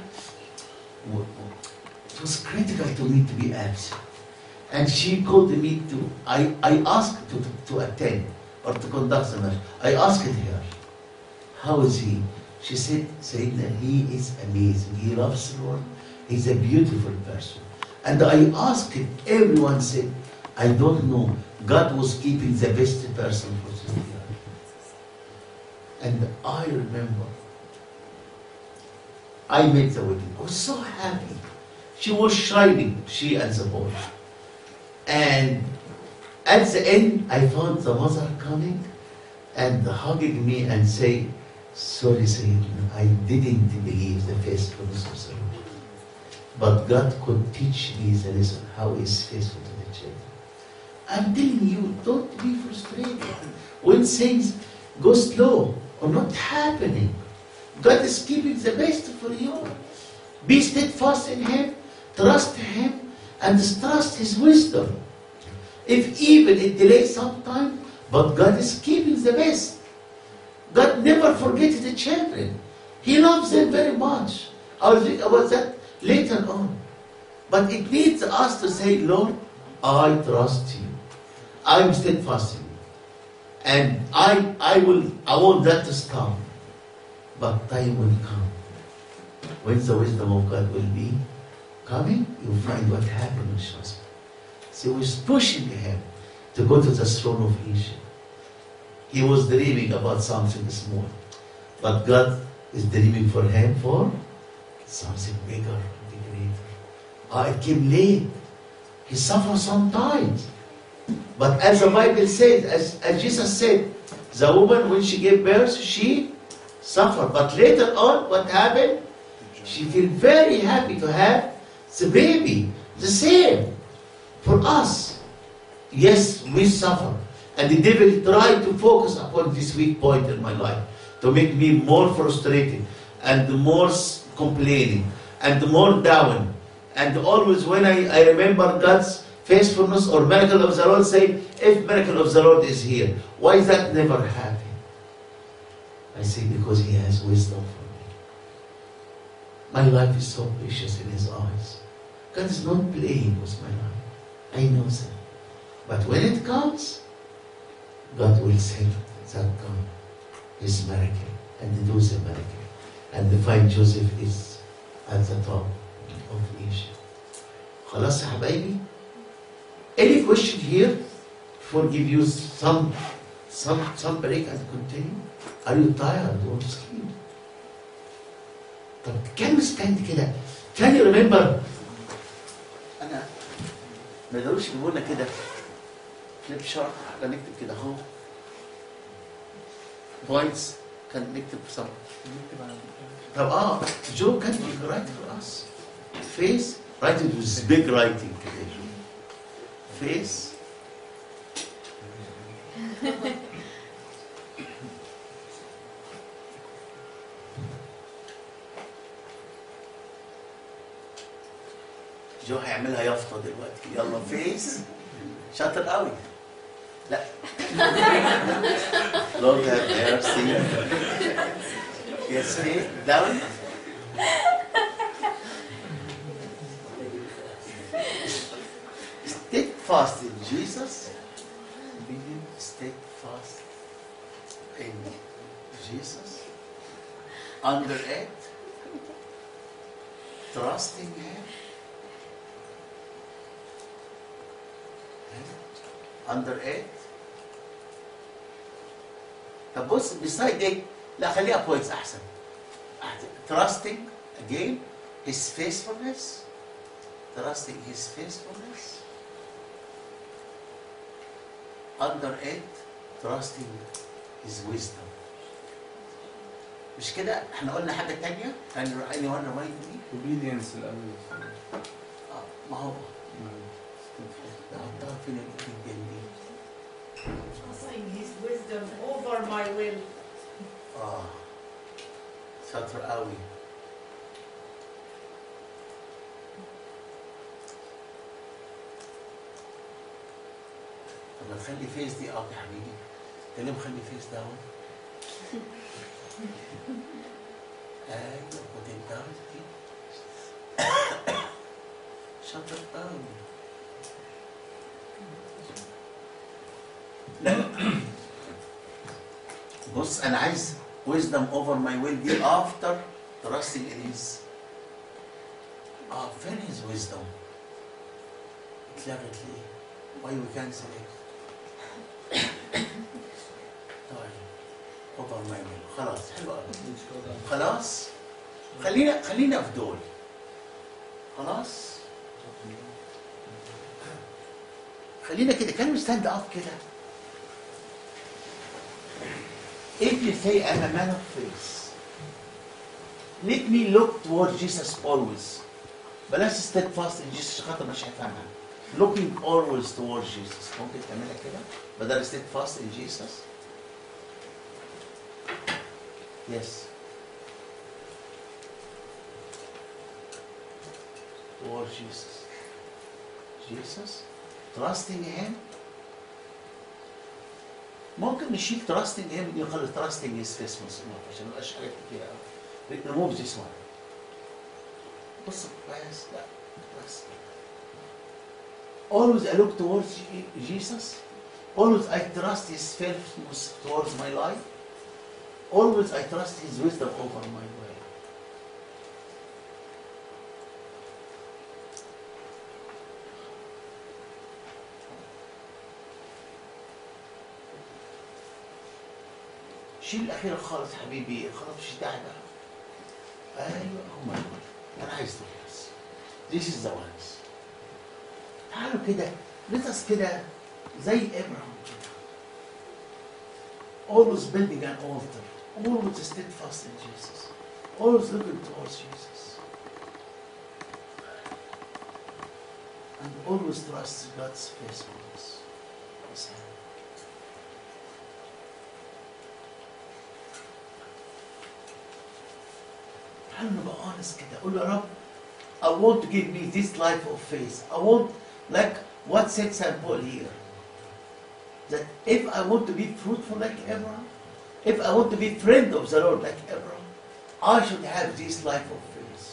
S1: It was critical to me to be absent. And she called me to, I, I asked to, to, to attend or to conduct the marriage. I asked her, how is he? She said, Sayyidina, he is amazing. He loves the Lord. He's a beautiful person. And I asked him, everyone said, I don't know. God was keeping the best person for this girl. And I remember, I made the wedding. I was so happy. She was shining, she and the boy. And at the end, I found the mother coming and hugging me and saying, sorry, Sayyidina, I didn't believe the faithfulness of the Lord. But God could teach me the lesson, how He is faithful to the children. I'm telling you, don't be frustrated when things go slow or not happening. God is keeping the best for you. Be steadfast in Him, trust Him, and trust His wisdom. If even it delays some time, but God is keeping the best. God never forgets the children. He loves them very much. I will think about that later on. But it needs us to say, Lord, I trust you. I'm steadfast in you. And I, I, will, I want that to stop. But time will come. When the wisdom of God will be coming, you'll find what happened with Shaspa. So he was pushing him to go to the throne of Egypt. He was dreaming about something small. But God is dreaming for him for something bigger and greater. Ah, it came late. He suffered sometimes. But as the Bible says, as, as Jesus said, the woman, when she gave birth, she suffered. But later on, what happened? She felt very happy to have the baby. The same for us. Yes, we suffer. And the devil tried to focus upon this weak point in my life to make me more frustrated and more complaining and more down. And always when I, I remember God's faithfulness or miracle of the Lord, say, if miracle of the Lord is here, why that never happened? I say, because He has wisdom for me. My life is so precious in His eyes. God is not playing with my life. I know that. But when it comes, God will send that God, His miracle, and do the miracle. And find Joseph is at the top of Egypt. خلاص يا حبايبي? Any question here? Before give you some, some, some break and continue? Are you tired or sleep? طب can we stand كده? Can you remember? أنا ما يقدروش يجيبوا لنا كده فليب شارت احنا نكتب كده اهو. Points can نكتب some. طب اه جو can you write for us? Face, write it with big writing كده. Face. جو هيعملها يافطه دلوقتي. يلا فيس. شاطر قوي. لا. Lord have mercy. Yes, face down. Steadfast in Jesus. Being steadfast in Jesus. Under it. Trusting Him. Under it. طب بص beside it لا خليها بوينتس احسن. Trusting again His faithfulness. Trusting His faithfulness. Under it trusting His wisdom. مش كده؟ احنا قلنا حاجة تانية؟ Can anyone remind me?
S3: obedience الأول.
S1: اه ما هو نحطها فين الجنبين؟
S5: Trusting His wisdom over my will.
S1: اه شاطر قوي. طب ما نخلي فيس دي اب يا حبيبي. انت ليه مخلي فيس داون؟ ايوه خد الداون دي. شاطر قوي. لا بص انا عايز wisdom over my will دي after trusting in his اه فين his wisdom؟ اتلغت ليه؟ why we cancel it؟ طيب over my will خلاص حلو قوي. خلاص خلينا خلينا في دول. خلاص خلينا كده. كان ستاند اب كده. If you say I'm a man of faith, let me look toward Jesus always. بلاش steadfast in Jesus عشان خاطر مش هفهمها. Looking always toward Jesus. ممكن تعملها كده بدل steadfast in Jesus. Yes. Toward Jesus. Jesus. Trusting Him. ممكن نشيل trusting Him دي نخلي trusting His faithfulness عشان ما يبقاش حاجات كتير قوي. remove this one. بص كويس لا بس. Always I look towards Jesus. Always I trust His faithfulness towards my life. Always I trust His wisdom over my way. شيل الأخيرة خالص حبيبي. خلاص مش داعي بقى. أيوه هما دول. أنا عايز دول بس. This is the ones. تعالوا كده نتقص كده زي إبراهيم كده. Always building an altar. Always steadfast in Jesus. Always looking towards Jesus. And always trust God's faithfulness. Listen. تعالوا نبقى honest كده. قول له يا رب I want to give me this life of faith. I want like what said Saint Paul here. That if I want to be fruitful like Abraham, if I want to be friend of the Lord like Abraham, I should have this life of faith.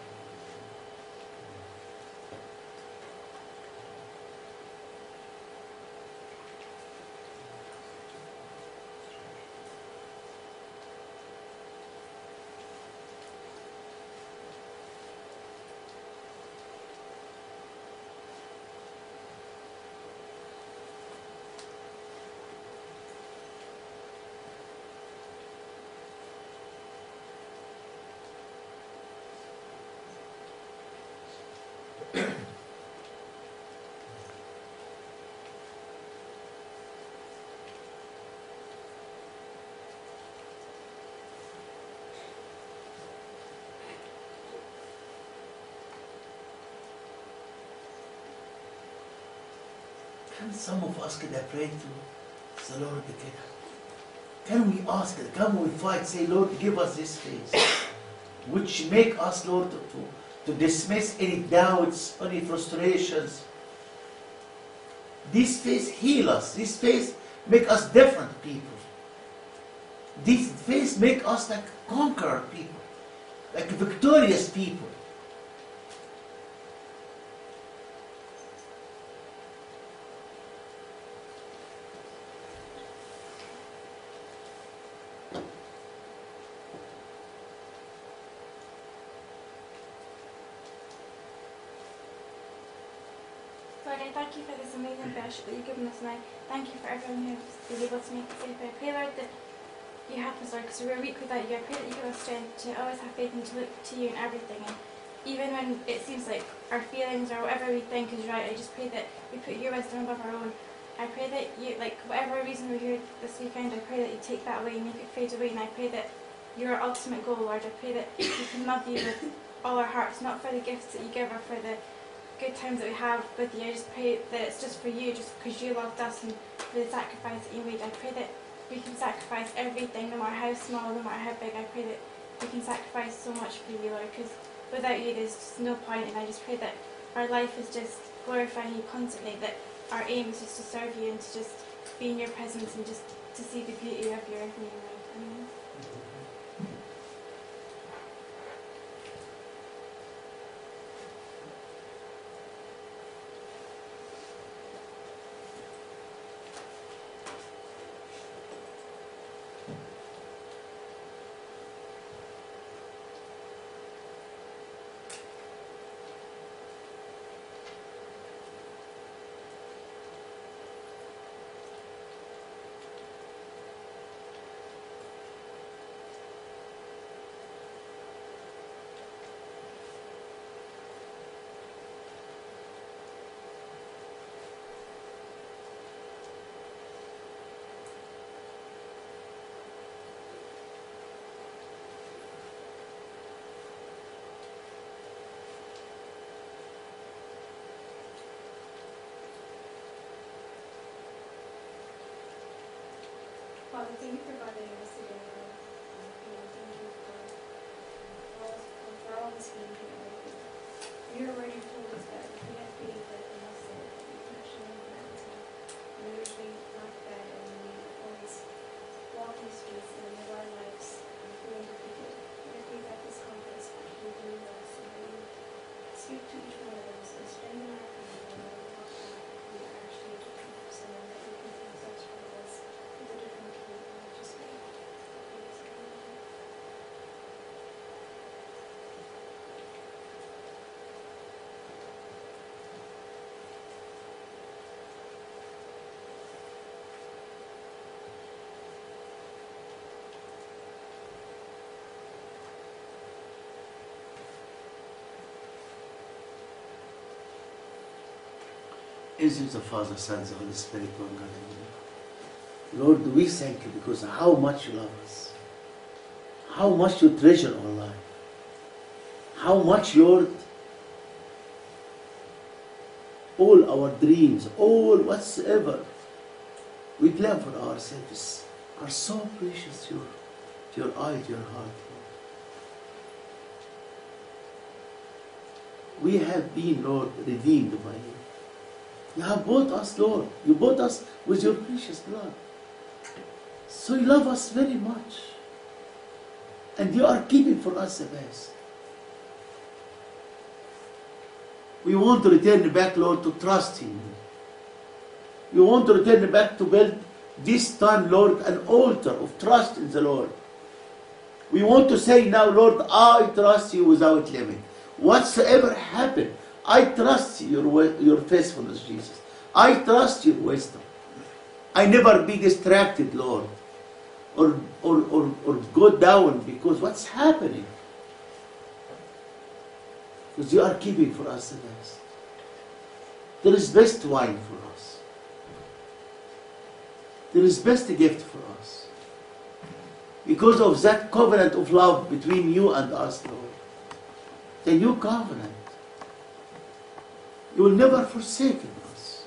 S1: Can some of us كده pray to the Lord كده? Can we ask it? Can we fight? Say, Lord, give us this faith, which make us, Lord, to to dismiss any doubts, any frustrations. This faith heals us. This faith make us different people. This faith make us like conqueror people, like victorious people.
S2: Lord, I thank you for this amazing fellowship that you've given us, and I thank you for everyone who's been able to make it safe. I pray, Lord, that you help us, Lord, because we're weak without you. I pray that you give us strength to always have faith and to look to you in everything. And even when it seems like our feelings or whatever we think is right, I just pray that we put your wisdom above our own. I pray that you, like, whatever reason we're here this weekend, I pray that you take that away and make it fade away. And I pray that your ultimate goal, Lord, I pray that we can love you with all our hearts, not for the gifts that you give or for the good times that we have with you. I just pray that it's just for you, just because you loved us and for the sacrifice that you made. I pray that we can sacrifice everything, no matter how small, no matter how big. I pray that we can sacrifice so much for you, Lord, because without you there's just no point. And I just pray that our life is just glorifying you constantly, that our aim is just to serve you and to just be in your presence and just to see the beauty of your name, Lord. Amen.
S8: Father, thank you for gathering us today, Lord. Um, you know, thank you for all, for all this being here, Lord. Your word you told us that if we have faith that in us, that we can actually move mountains. And we usually lack that, and we always walk these streets and live our lives um, feeling defeated. But I pray that this conference actually brings us and that you speak to each one of us and strengthen our faith, and that we walk back, we are actually the truth, and then that we can take such purpose with a different key, and not just me.
S1: Is it the Father, Son, the Holy Spirit, one God? Amen. Lord, we thank you because how much you love us, how much you treasure our life, how much, Lord, all our dreams, all whatsoever we plan for ourselves are so precious to your, to your eye, to your heart, Lord. We have been, Lord, redeemed by you. You have bought us, Lord. You bought us with your precious blood. So you love us very much. And you are keeping for us the best. We want to return back, Lord, to trust in you. We want to return back to build this time, Lord, an altar of trust in the Lord. We want to say now, Lord, I trust you without limit. Whatsoever happened, I trust your, your faithfulness, Jesus. I trust your wisdom. I never be distracted, Lord, or, or, or, or go down because what's happening? Because you are keeping for us the best. There is best wine for us. There is best gift for us. Because of that covenant of love between you and us, Lord. The new covenant. You will never forsake us.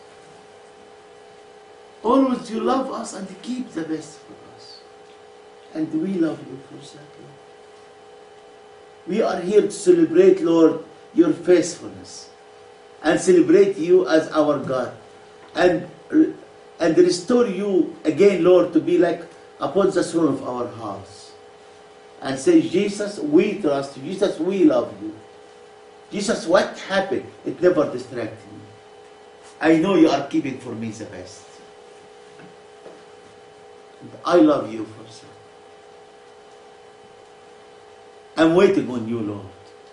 S1: Always you love us and keep the best for us. And we love you for that, Lord. We are here to celebrate, Lord, your faithfulness and celebrate you as our God and, and restore you again, Lord, to be like upon the throne of our hearts. And say, Jesus, we trust you. Jesus, we love you. Jesus, what happened? It never distracted me. I know you are keeping for me the best. And I love you for that. I'm waiting on you, Lord.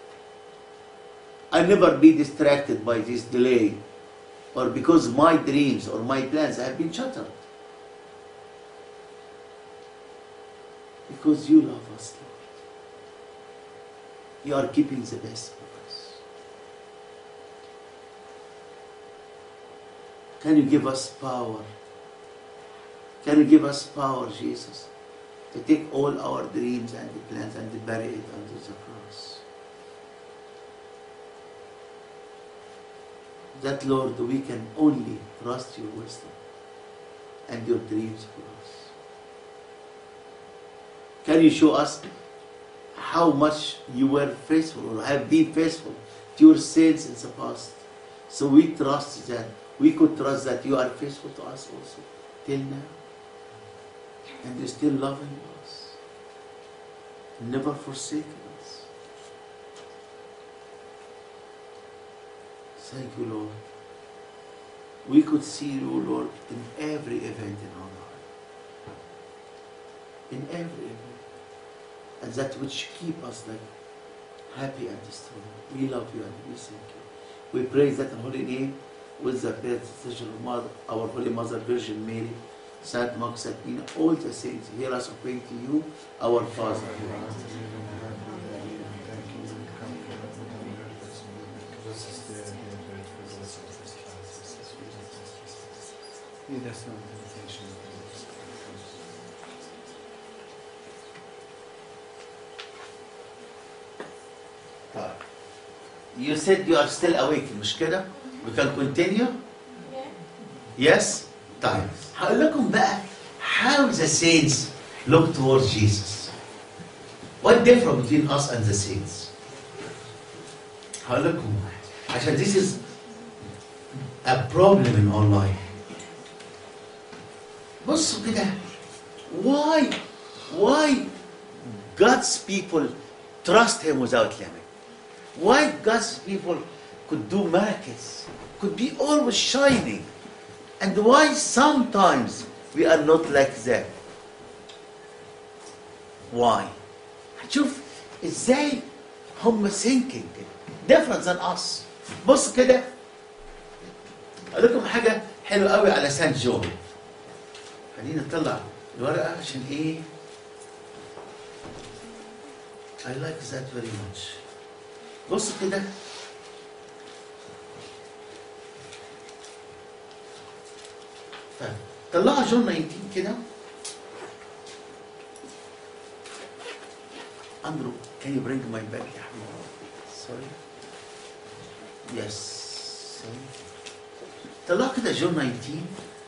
S1: I'll never be distracted by this delay or because my dreams or my plans have been shattered. Because you love us, Lord. You are keeping the best for us. Can you give us power? Can you give us power, Jesus, to take all our dreams and the plans and to bury it under the cross? That, Lord, we can only trust your wisdom and your dreams for us. Can you show us how much you were faithful or have been faithful to your saints in the past? So we trust that, we could trust that you are faithful to us also till now. And you're still loving us. Never forsaken us. Thank you, Lord. We could see you, Lord, in every event in our life. In every event. And that which keep us like happy and strong. We love you and we thank you. We praise that holy name with the intercession of Mother, our Holy Mother Virgin Mary, Saint Mark, Saint Mina, all the saints. Hear us praying to you, our Father. You said you are still awake, مش كده? We can continue?
S2: Yeah.
S1: Yes? طيب هقول لكم بقى how the saints look towards Jesus. What difference between us and the saints? هقول لكم عشان this is a problem in our life. بصوا كده why why God's people trust Him without limit? Why God's people could do miracles, could be always shining, and why sometimes we are not like them? Why? شوف ازاي هم thinking different than us. بص كده اقول لكم حاجه حلوه قوي على سانت جون. خلينا نطلع الورقه عشان ايه؟ I like that very much. بص كده طلعوا جون تسعة عشر كده. Andrew, can you bring my bag يا حبيبي? Sorry. Yes. Sorry. طلعوا كده جون تسعة عشر.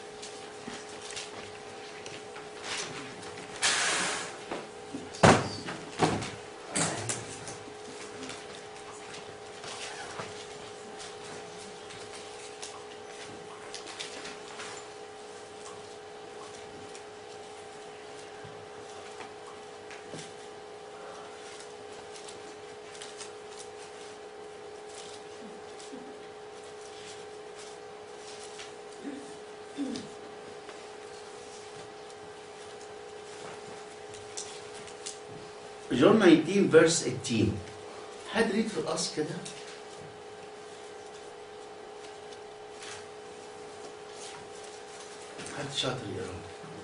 S1: John nineteen verse eighteen. حد read for us كده؟ حد شاطر يقرا.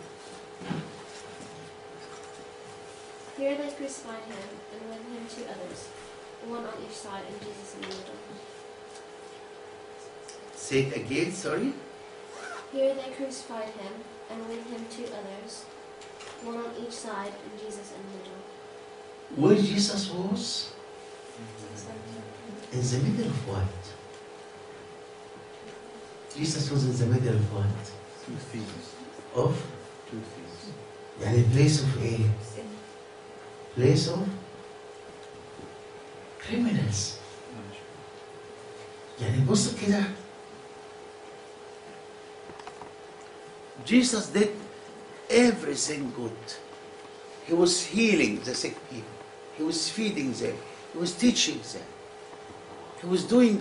S8: Here they crucified him, and with him two others, one on each side, and Jesus in the middle.
S1: Say it again, sorry.
S8: Here they crucified him, and with him two others, one on each side, and Jesus in the middle.
S1: Where Jesus was? In the middle of what? Jesus was in the middle of what?
S3: Two thieves.
S1: Of?
S3: Two thieves.
S1: يعني place of a place of criminals. يعني بص كده Jesus did everything good. He was healing the sick people. He was feeding them. He was teaching them. He was doing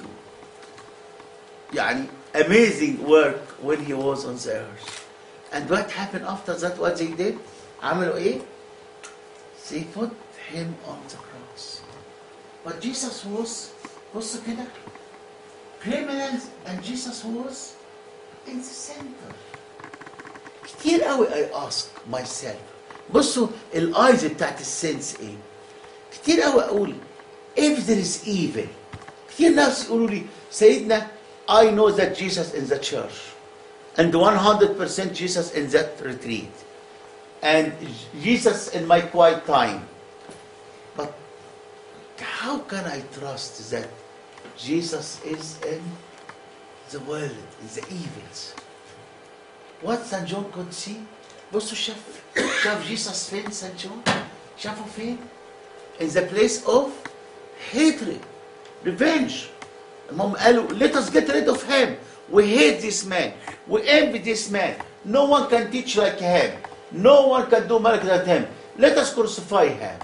S1: يعني amazing work when he was on the earth. And what happened after that? What they did? عملوا ايه? They put him on the cross. But Jesus was, بص كده, criminals, and Jesus was in the center. كتير قوي I ask myself, بصوا الايز بتاعت السنس ايه؟ كتير قوي اقول if there is evil. كتير ناس يقولوا لي سيدنا I know that Jesus in the church and one hundred percent Jesus in that retreat and Jesus in my quiet time. But how can I trust that Jesus is in the world, in the evils? What Saint John could see? بصوا شاف شاف Jesus فين Saint John؟ شافه فين؟ In the place of hatred, revenge. المهم قالوا let us get rid of him. We hate this man. We envy this man. No one can teach like him. No one can do miracles like him. Let us crucify him.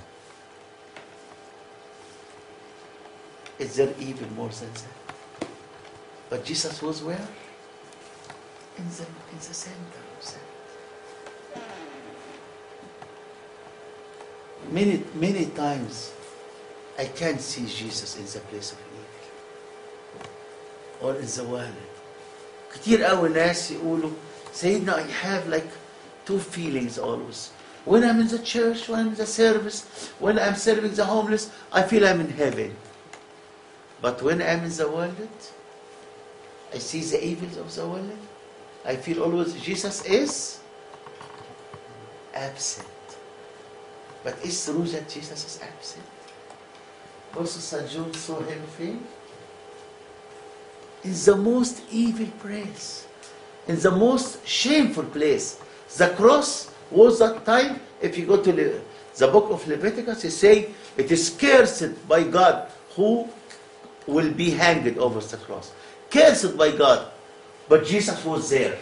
S1: Is there evil more than that? But Jesus was where? In the, in the center of that. Many, many times I can't see Jesus in the place of evil or in the world. كتير قوي ناس يقولوا سيدنا I have like two feelings always. When I'm in the church, when I'm in the service, when I'm serving the homeless, I feel I'm in heaven. But when I'm in the world, I see the evils of the world, I feel always Jesus is absent. But it's true that Jesus is absent. Also, Saint John saw him feel in the most evil place, in the most shameful place. The cross was that time, if you go to the, the book of Leviticus, you say, it is cursed by God who will be hanged over the cross. Cursed by God. But Jesus was there.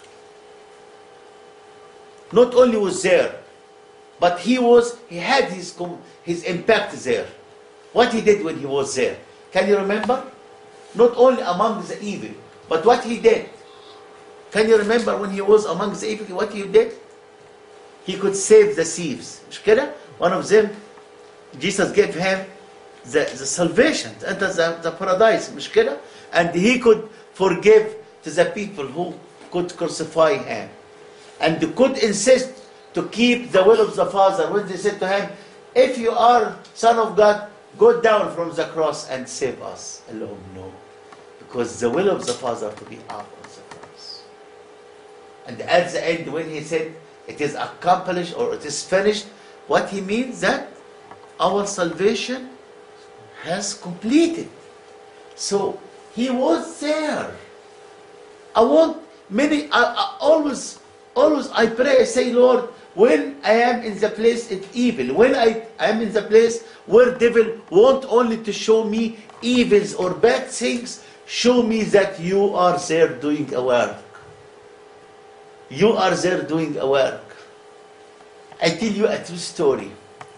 S1: Not only was there, but he was, he had his, his impact there. What he did when he was there. Can you remember? Not only among the evil, but what he did. Can you remember when he was among the evil, what he did? He could save the thieves. مش كده? One of them, Jesus gave him the, the salvation to enter the, the paradise. مش كده? And he could forgive to the people who could crucify him. And could insist to keep the will of the Father when they said to him, if you are Son of God, go down from the cross and save us. Alone, no. Because the will of the Father to be up on the cross. And at the end, when he said, it is accomplished or it is finished, what he means that our salvation has completed. So he was there. I want many, I, I always, always I pray, I say, Lord, when I am in the place of evil, when I am in the place where devil want only to show me evils or bad things, show me that you are there doing a work. You are there doing a work. I tell you a true story.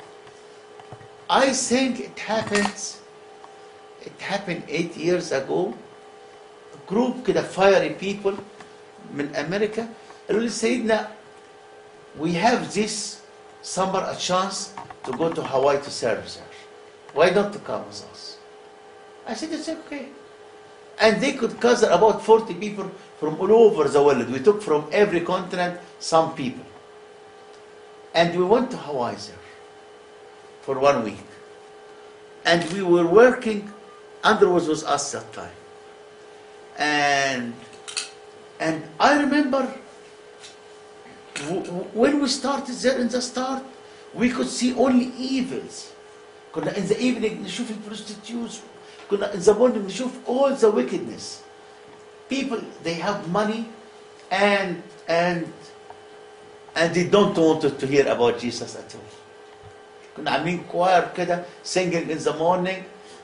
S1: I think it happens, it happened eight years ago. A group كده fiery people من أمريكا قالوا لي سيدنا, we have this summer a chance to go to Hawaii to serve there. Why not to come with us? I said, it's okay. And they could gather about forty people from all over the world. We took from every continent some people. And we went to Hawaii there for one week. And we were working, Andrew was with us that time. And, and I remember when we started there in the start, we could see only evils. كنا in the evening نشوف prostitutes. كنا in the morning نشوف all the wickedness. People, they have money and and and they don't want to hear about Jesus at all. كنا عاملين choir كده singing in the morning. Oh my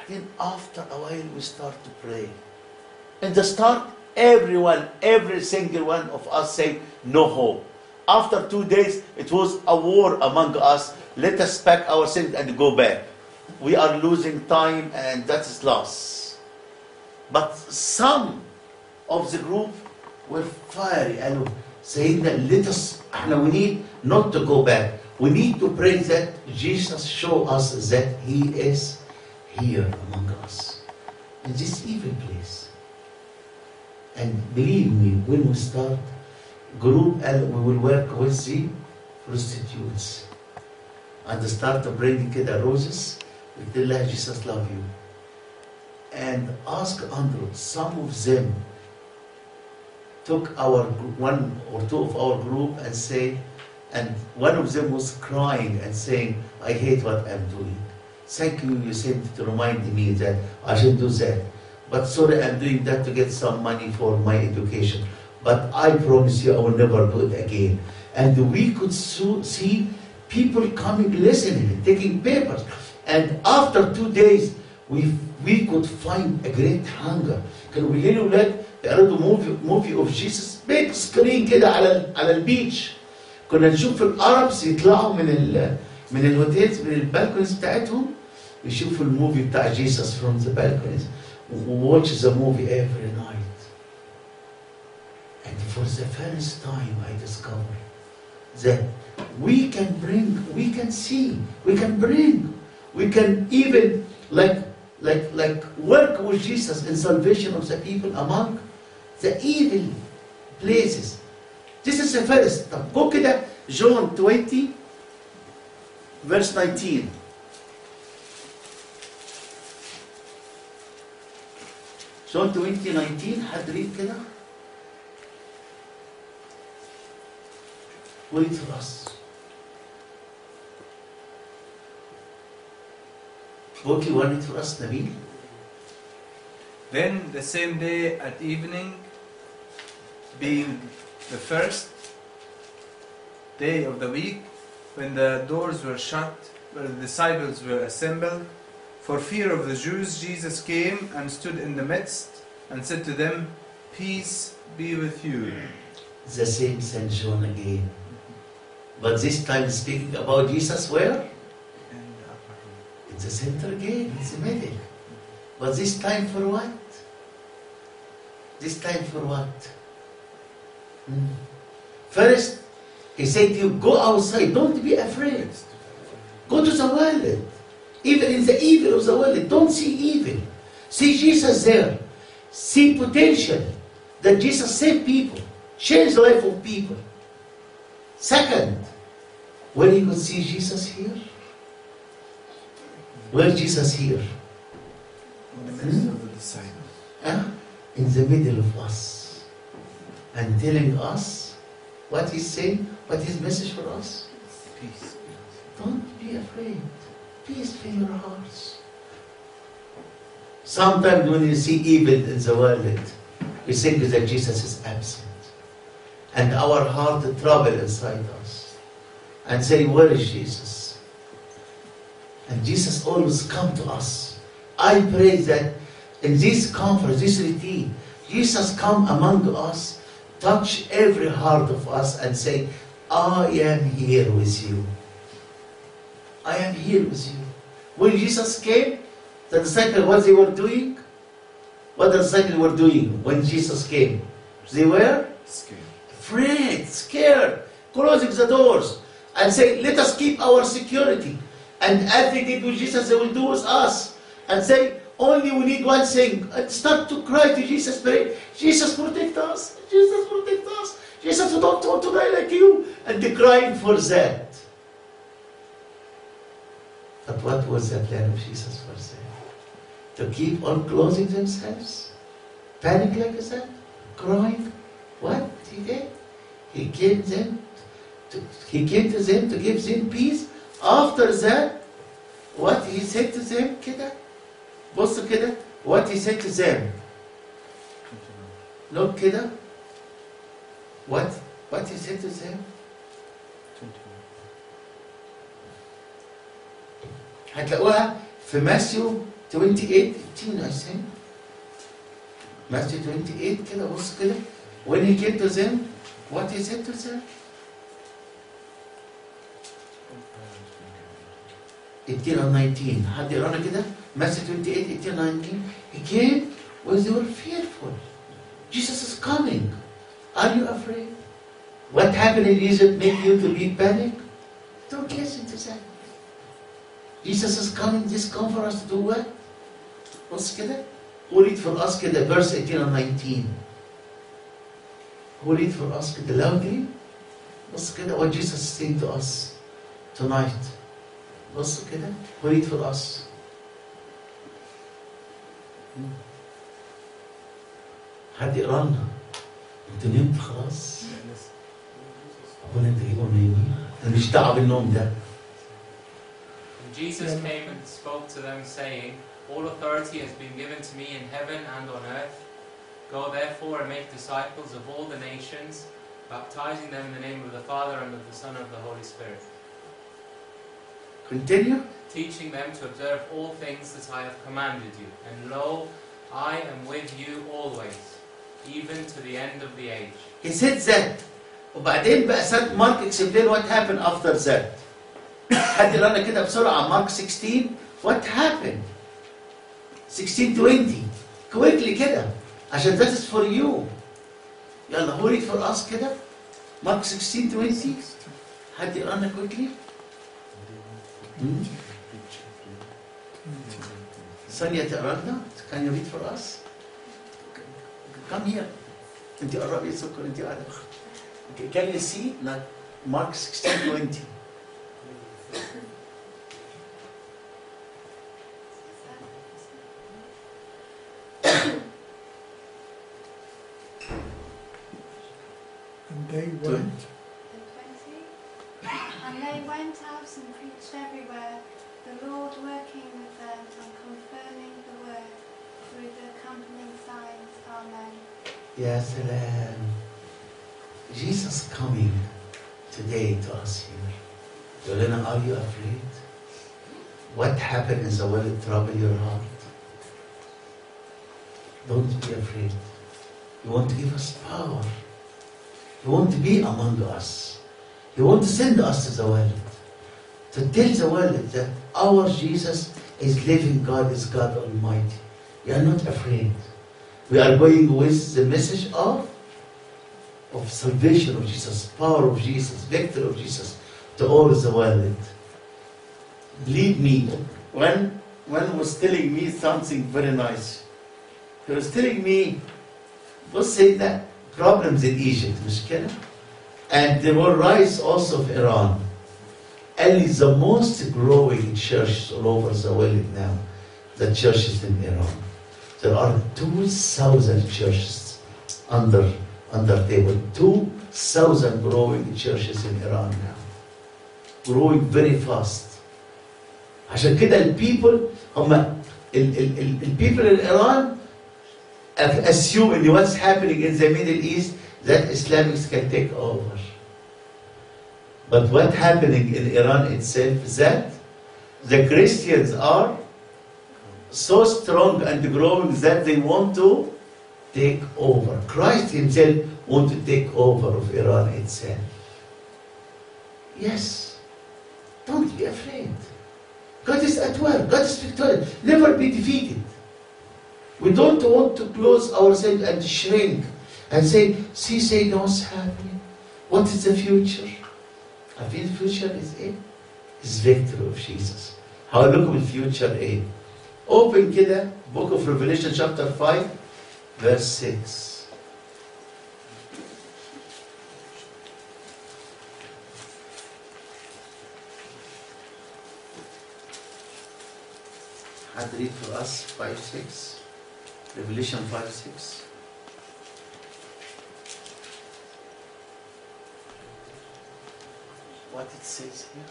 S1: Then after a while we start to pray. In the start, everyone, every single one of us say, no hope. After two days, it was a war among us. Let us pack our things and go back. We are losing time and that is loss. But some of the group were fiery and saying that let us, we need not to go back. We need to pray that Jesus show us that He is here among us in this evil place. And believe me, when we start group and we will work with the prostitutes and start to bring the roses, we tell her Jesus love you. And ask Andrew, some of them took our one or two of our group and say, and one of them was crying and saying, I hate what I'm doing. Thank you, you said to remind me that I should do that. But sorry, I'm doing that to get some money for my education. But I promise you I will never do it again. And we could so see people coming, listening, taking papers. And after two days, we we could find a great hunger. كانوا بالليل ولاد يعرضوا موفي موفي اوف جيسس بيج سكرين كده على على البيتش. كنا نشوف الاربس يطلعوا من ال من الهوتيلز من البالكونيز بتاعتهم يشوفوا الموفي بتاع جيسس from the balconies. Watch the movie every night. And for the first time I discovered that we can bring, we can see, we can bring, we can even like like like work with Jesus in salvation of the people among the evil places. This is the first. طب go كده John twenty verse nineteen. John twenty nineteen حد ريد كده. Wait for us. Okay, one for us, Nabil.
S3: Then the same day at evening, being the first day of the week, when the doors were shut, where the disciples were assembled, for fear of the Jews, Jesus came and stood in the midst and said to them, peace be with you.
S1: The same Saint John again. But this time speaking about Jesus where? In the center again, it's the middle. But this time for what? This time for what? Hmm. First, he said to you, go outside, don't be afraid. Go to the world. Even in the evil of the world, don't see evil. See Jesus there. See potential that Jesus saved people, changed the life of people. Second, where you could see Jesus here? Where Jesus here?
S3: In the midst hmm? of the disciples.
S1: Huh? In the middle of us. And telling us what He's saying, what His message for us.
S3: Peace.
S1: Don't be afraid. Peace fill your hearts. Sometimes when you see evil in the world, we think that Jesus is absent. And our heart trouble inside us. And say, where is Jesus? And Jesus always come to us. I pray that in this conference, this retreat, Jesus come among us, touch every heart of us and say, I am here with you. I am here with you. When Jesus came, the disciples, what they were doing? What the disciples were doing when Jesus came? They were
S3: scared,
S1: afraid, scared, closing the doors and say, let us keep our security. And as they did with Jesus, they will do with us. And say, only we need one thing. And start to cry to Jesus, pray, Jesus protect us, Jesus protect us, Jesus we don't want to die like you. And they crying for that. But what was the plan of Jesus for them? To keep on closing themselves? Panic like that? Crying? What he did? He came them to, he came to them to give them peace. After that, what he said to them, كده, بصوا كده, what he said to them. Look كده. What? What he said to them? هتلاقوها في ماسيو twenty-eight eighteen I think. Matthew twenty-eight كده بص كده. When he came to them, what he said to them? eighteen and nineteen. حد يقرانا كده؟ Matthew twenty-eight eighteen nineteen. He came when they were fearful. Jesus is coming. Are you afraid? What happened in Egypt made you to be panic? Don't listen to that. Jesus is coming. This come for us to do what? بص كده. Who read for us كده verse eighteen and nineteen. Who read for us كده loudly. بص كده what Jesus is saying to us tonight. بص كده. Who read for us. حد يقرا لنا. انتوا نمت خلاص؟ أقول أنت جيبوا نايمين؟ أنا مش دعوة بالنوم ده.
S9: And Jesus came and spoke to them, saying, all authority has been given to me in heaven and on earth. Go therefore and make disciples of all the nations, baptizing them in the name of the Father and of the Son and of the Holy Spirit.
S1: Continue.
S9: Teaching them to observe all things that I have commanded you. And lo, I am with you always, even to the end of the age.
S1: He said that. وبعدين بقى سيد مارك explain what happened after that. حد يقرا كده بسرعة مارك sixteen. What happened? sixteen twenty. Quickly كده. عشان that is for you. يلا who read for us كده. مارك sixteen twenty. حد يقرا quickly. ثانية تقرا لنا. Can you read for us? Come here. أنت قربي سكر أنت قاعدة. Can you see? Not Mark sixteen twenty.
S6: And they went.
S8: And they went out and preached everywhere, the Lord working with them and confirming the word through the accompanying signs. Amen.
S1: Yes, salam. Jesus coming today to us here. Yolena, are you afraid? What happened in the world trouble your heart? Don't be afraid. You want to give us power. You want to be among us. You want to send us to the world. To tell the world that our Jesus is living God, is God Almighty. You are not afraid. We are going with the message of of salvation of Jesus, power of Jesus, victory of Jesus to all the world. Believe me, when one was telling me something very nice. He was telling me, was saying that problems in Egypt, مش كده? And there were rise also of Iran. Only the most growing churches all over the world now, the churches in Iran. There are two thousand churches under under table. two thousand growing churches in Iran now. Growing very fast. عشان كده ال people هم ال ال ال ال people in Iran assume in what's happening in the Middle East that Islamics can take over. But what happening in Iran itself is that the Christians are so strong and growing that they want to take over. Christ himself wants to take over of Iran itself. Yes. Don't be afraid. God is at work. God is victorious. Never be defeated. We don't want to close ourselves and shrink and say, see, say, what's happening? What is the future? I feel the future is it. Is victory of Jesus. How look at the future A. Open كده Book of Revelation chapter five verse six. I'd read for us five six. Revelation five six. What it says here.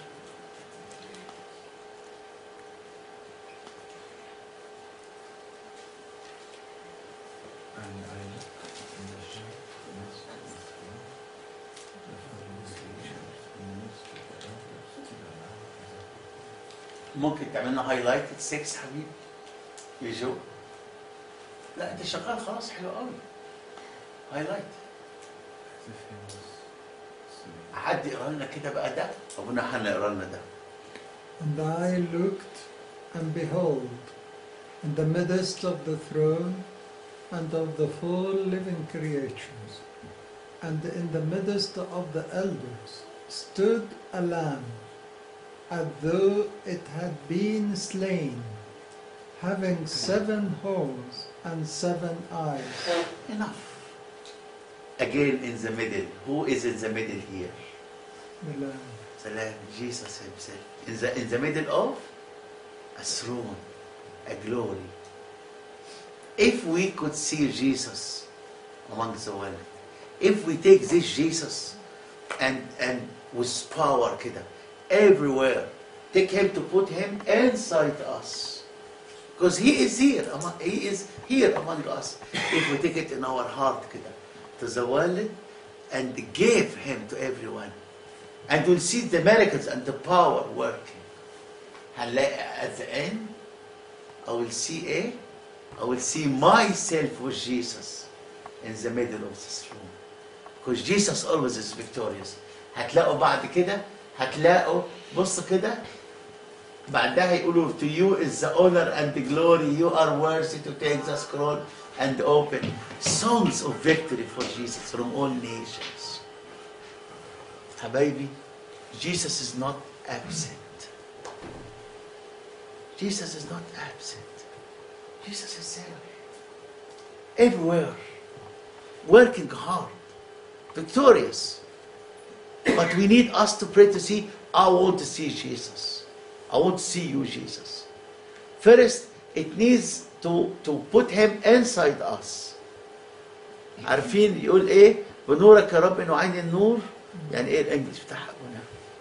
S1: ممكن تعملنا highlighted six حبيبي. يجو لا انت شغال خلاص حلو قوي هايلايت حد يقرا لنا كده بقى ده ابونا حنا يقرا لنا ده.
S6: And I looked, and behold, in the midst of the throne and of the four living creatures, and in the midst of the elders, stood a lamb, as though it had been slain, having seven horns and seven eyes.
S1: Enough. Again in the middle. Who is in the middle here?
S6: The lamb.
S1: The Lamb, Jesus himself. In the, in the middle of a throne, a glory. If we could see Jesus among the world, if we take this Jesus and, and with power كده, everywhere, take him to put him inside us. Because he is here, among, he is here among us. If we take it in our heart كده, to the world and give him to everyone. And we'll see the miracles and the power working. هنلاقي at the end, I will see a, I will see myself with Jesus in the middle of this throne. Because Jesus always is victorious. هتلاقوا بعد كده, هتلاقوا بص كده, بعدها يقولوا to you is the honor and the glory. You are worthy to take the scroll and open. Songs of victory for Jesus from all nations. Habibi, Jesus is not absent. Jesus is not absent. Jesus is there. Everywhere. Working hard. Victorious. But we need us to pray to see, I want to see Jesus. I want to see you, Jesus. First, it needs to, to put him inside us. عارفين يقول ايه؟ بنورك يا رب انه عين النور. يعني ايه الانجليش بتاعها هنا؟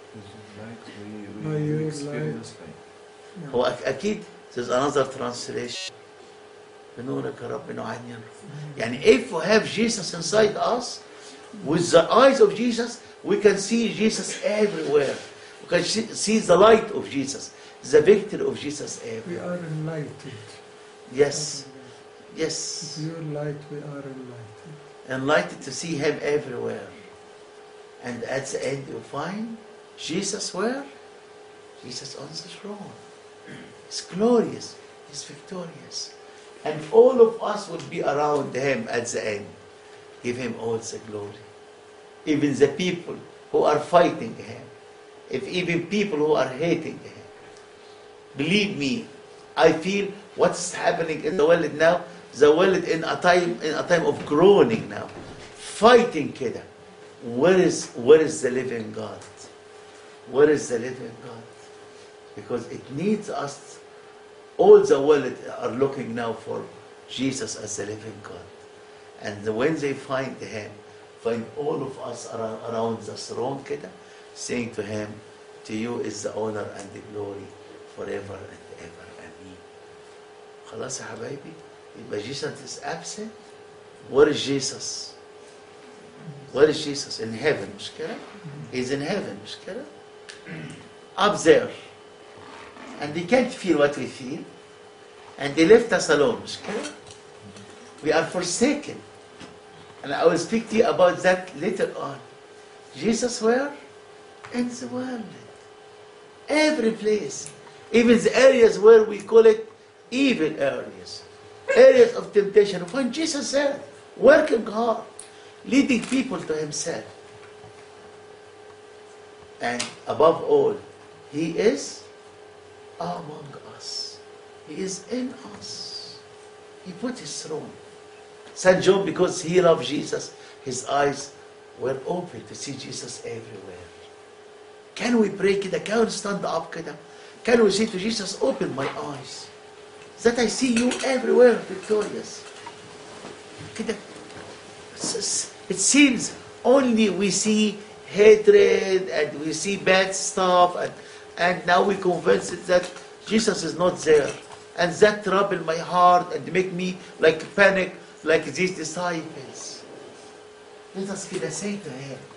S1: هو اكيد there's another translation. بنورك يا رب انه عين النور. يعني if we have Jesus inside us, with the eyes of Jesus, we can see Jesus everywhere. We can see the light of Jesus, the victory of Jesus everywhere.
S6: We are enlightened.
S1: Yes. Yes.
S6: With your light we are enlightened.
S1: Enlightened to see him everywhere. And at the end you find Jesus where? Jesus on the throne. He's glorious. He's victorious. And all of us will be around him at the end. Give him all the glory. Even the people who are fighting him. If even people who are hating him. Believe me, I feel what's happening in the world now. The world in a time in a time of groaning now. Fighting كده. Where is where is the living God? Where is the living God? Because it needs us. All the world are looking now for Jesus as the living God. And when they find him, find all of us around, around the throne كده, saying to him, to you is the honor and the glory forever and ever. Amen. خلاص يا حبايبي. يبقى Jesus is absent. Where is Jesus? Where is Jesus? In heaven, مش كده? He's in heaven, مش كده? Up there. And he can't feel what we feel. And he left us alone, مش كده? We are forsaken. And I will speak to you about that later on. Jesus where? In the world. Every place. Even the areas where we call it evil areas. Areas of temptation. We find Jesus there. Working hard. Leading people to himself. And above all, he is among us. He is in us. He put his throne. Saint John, because he loved Jesus, his eyes were open to see Jesus everywhere. Can we pray كده? Can we stand up كده? Can we say to Jesus, open my eyes, that I see you everywhere victorious? كده. It seems only we see hatred and we see bad stuff, and, and now we convinced that Jesus is not there. And that trouble my heart and make me like panic like these disciples. Let us كده say to him,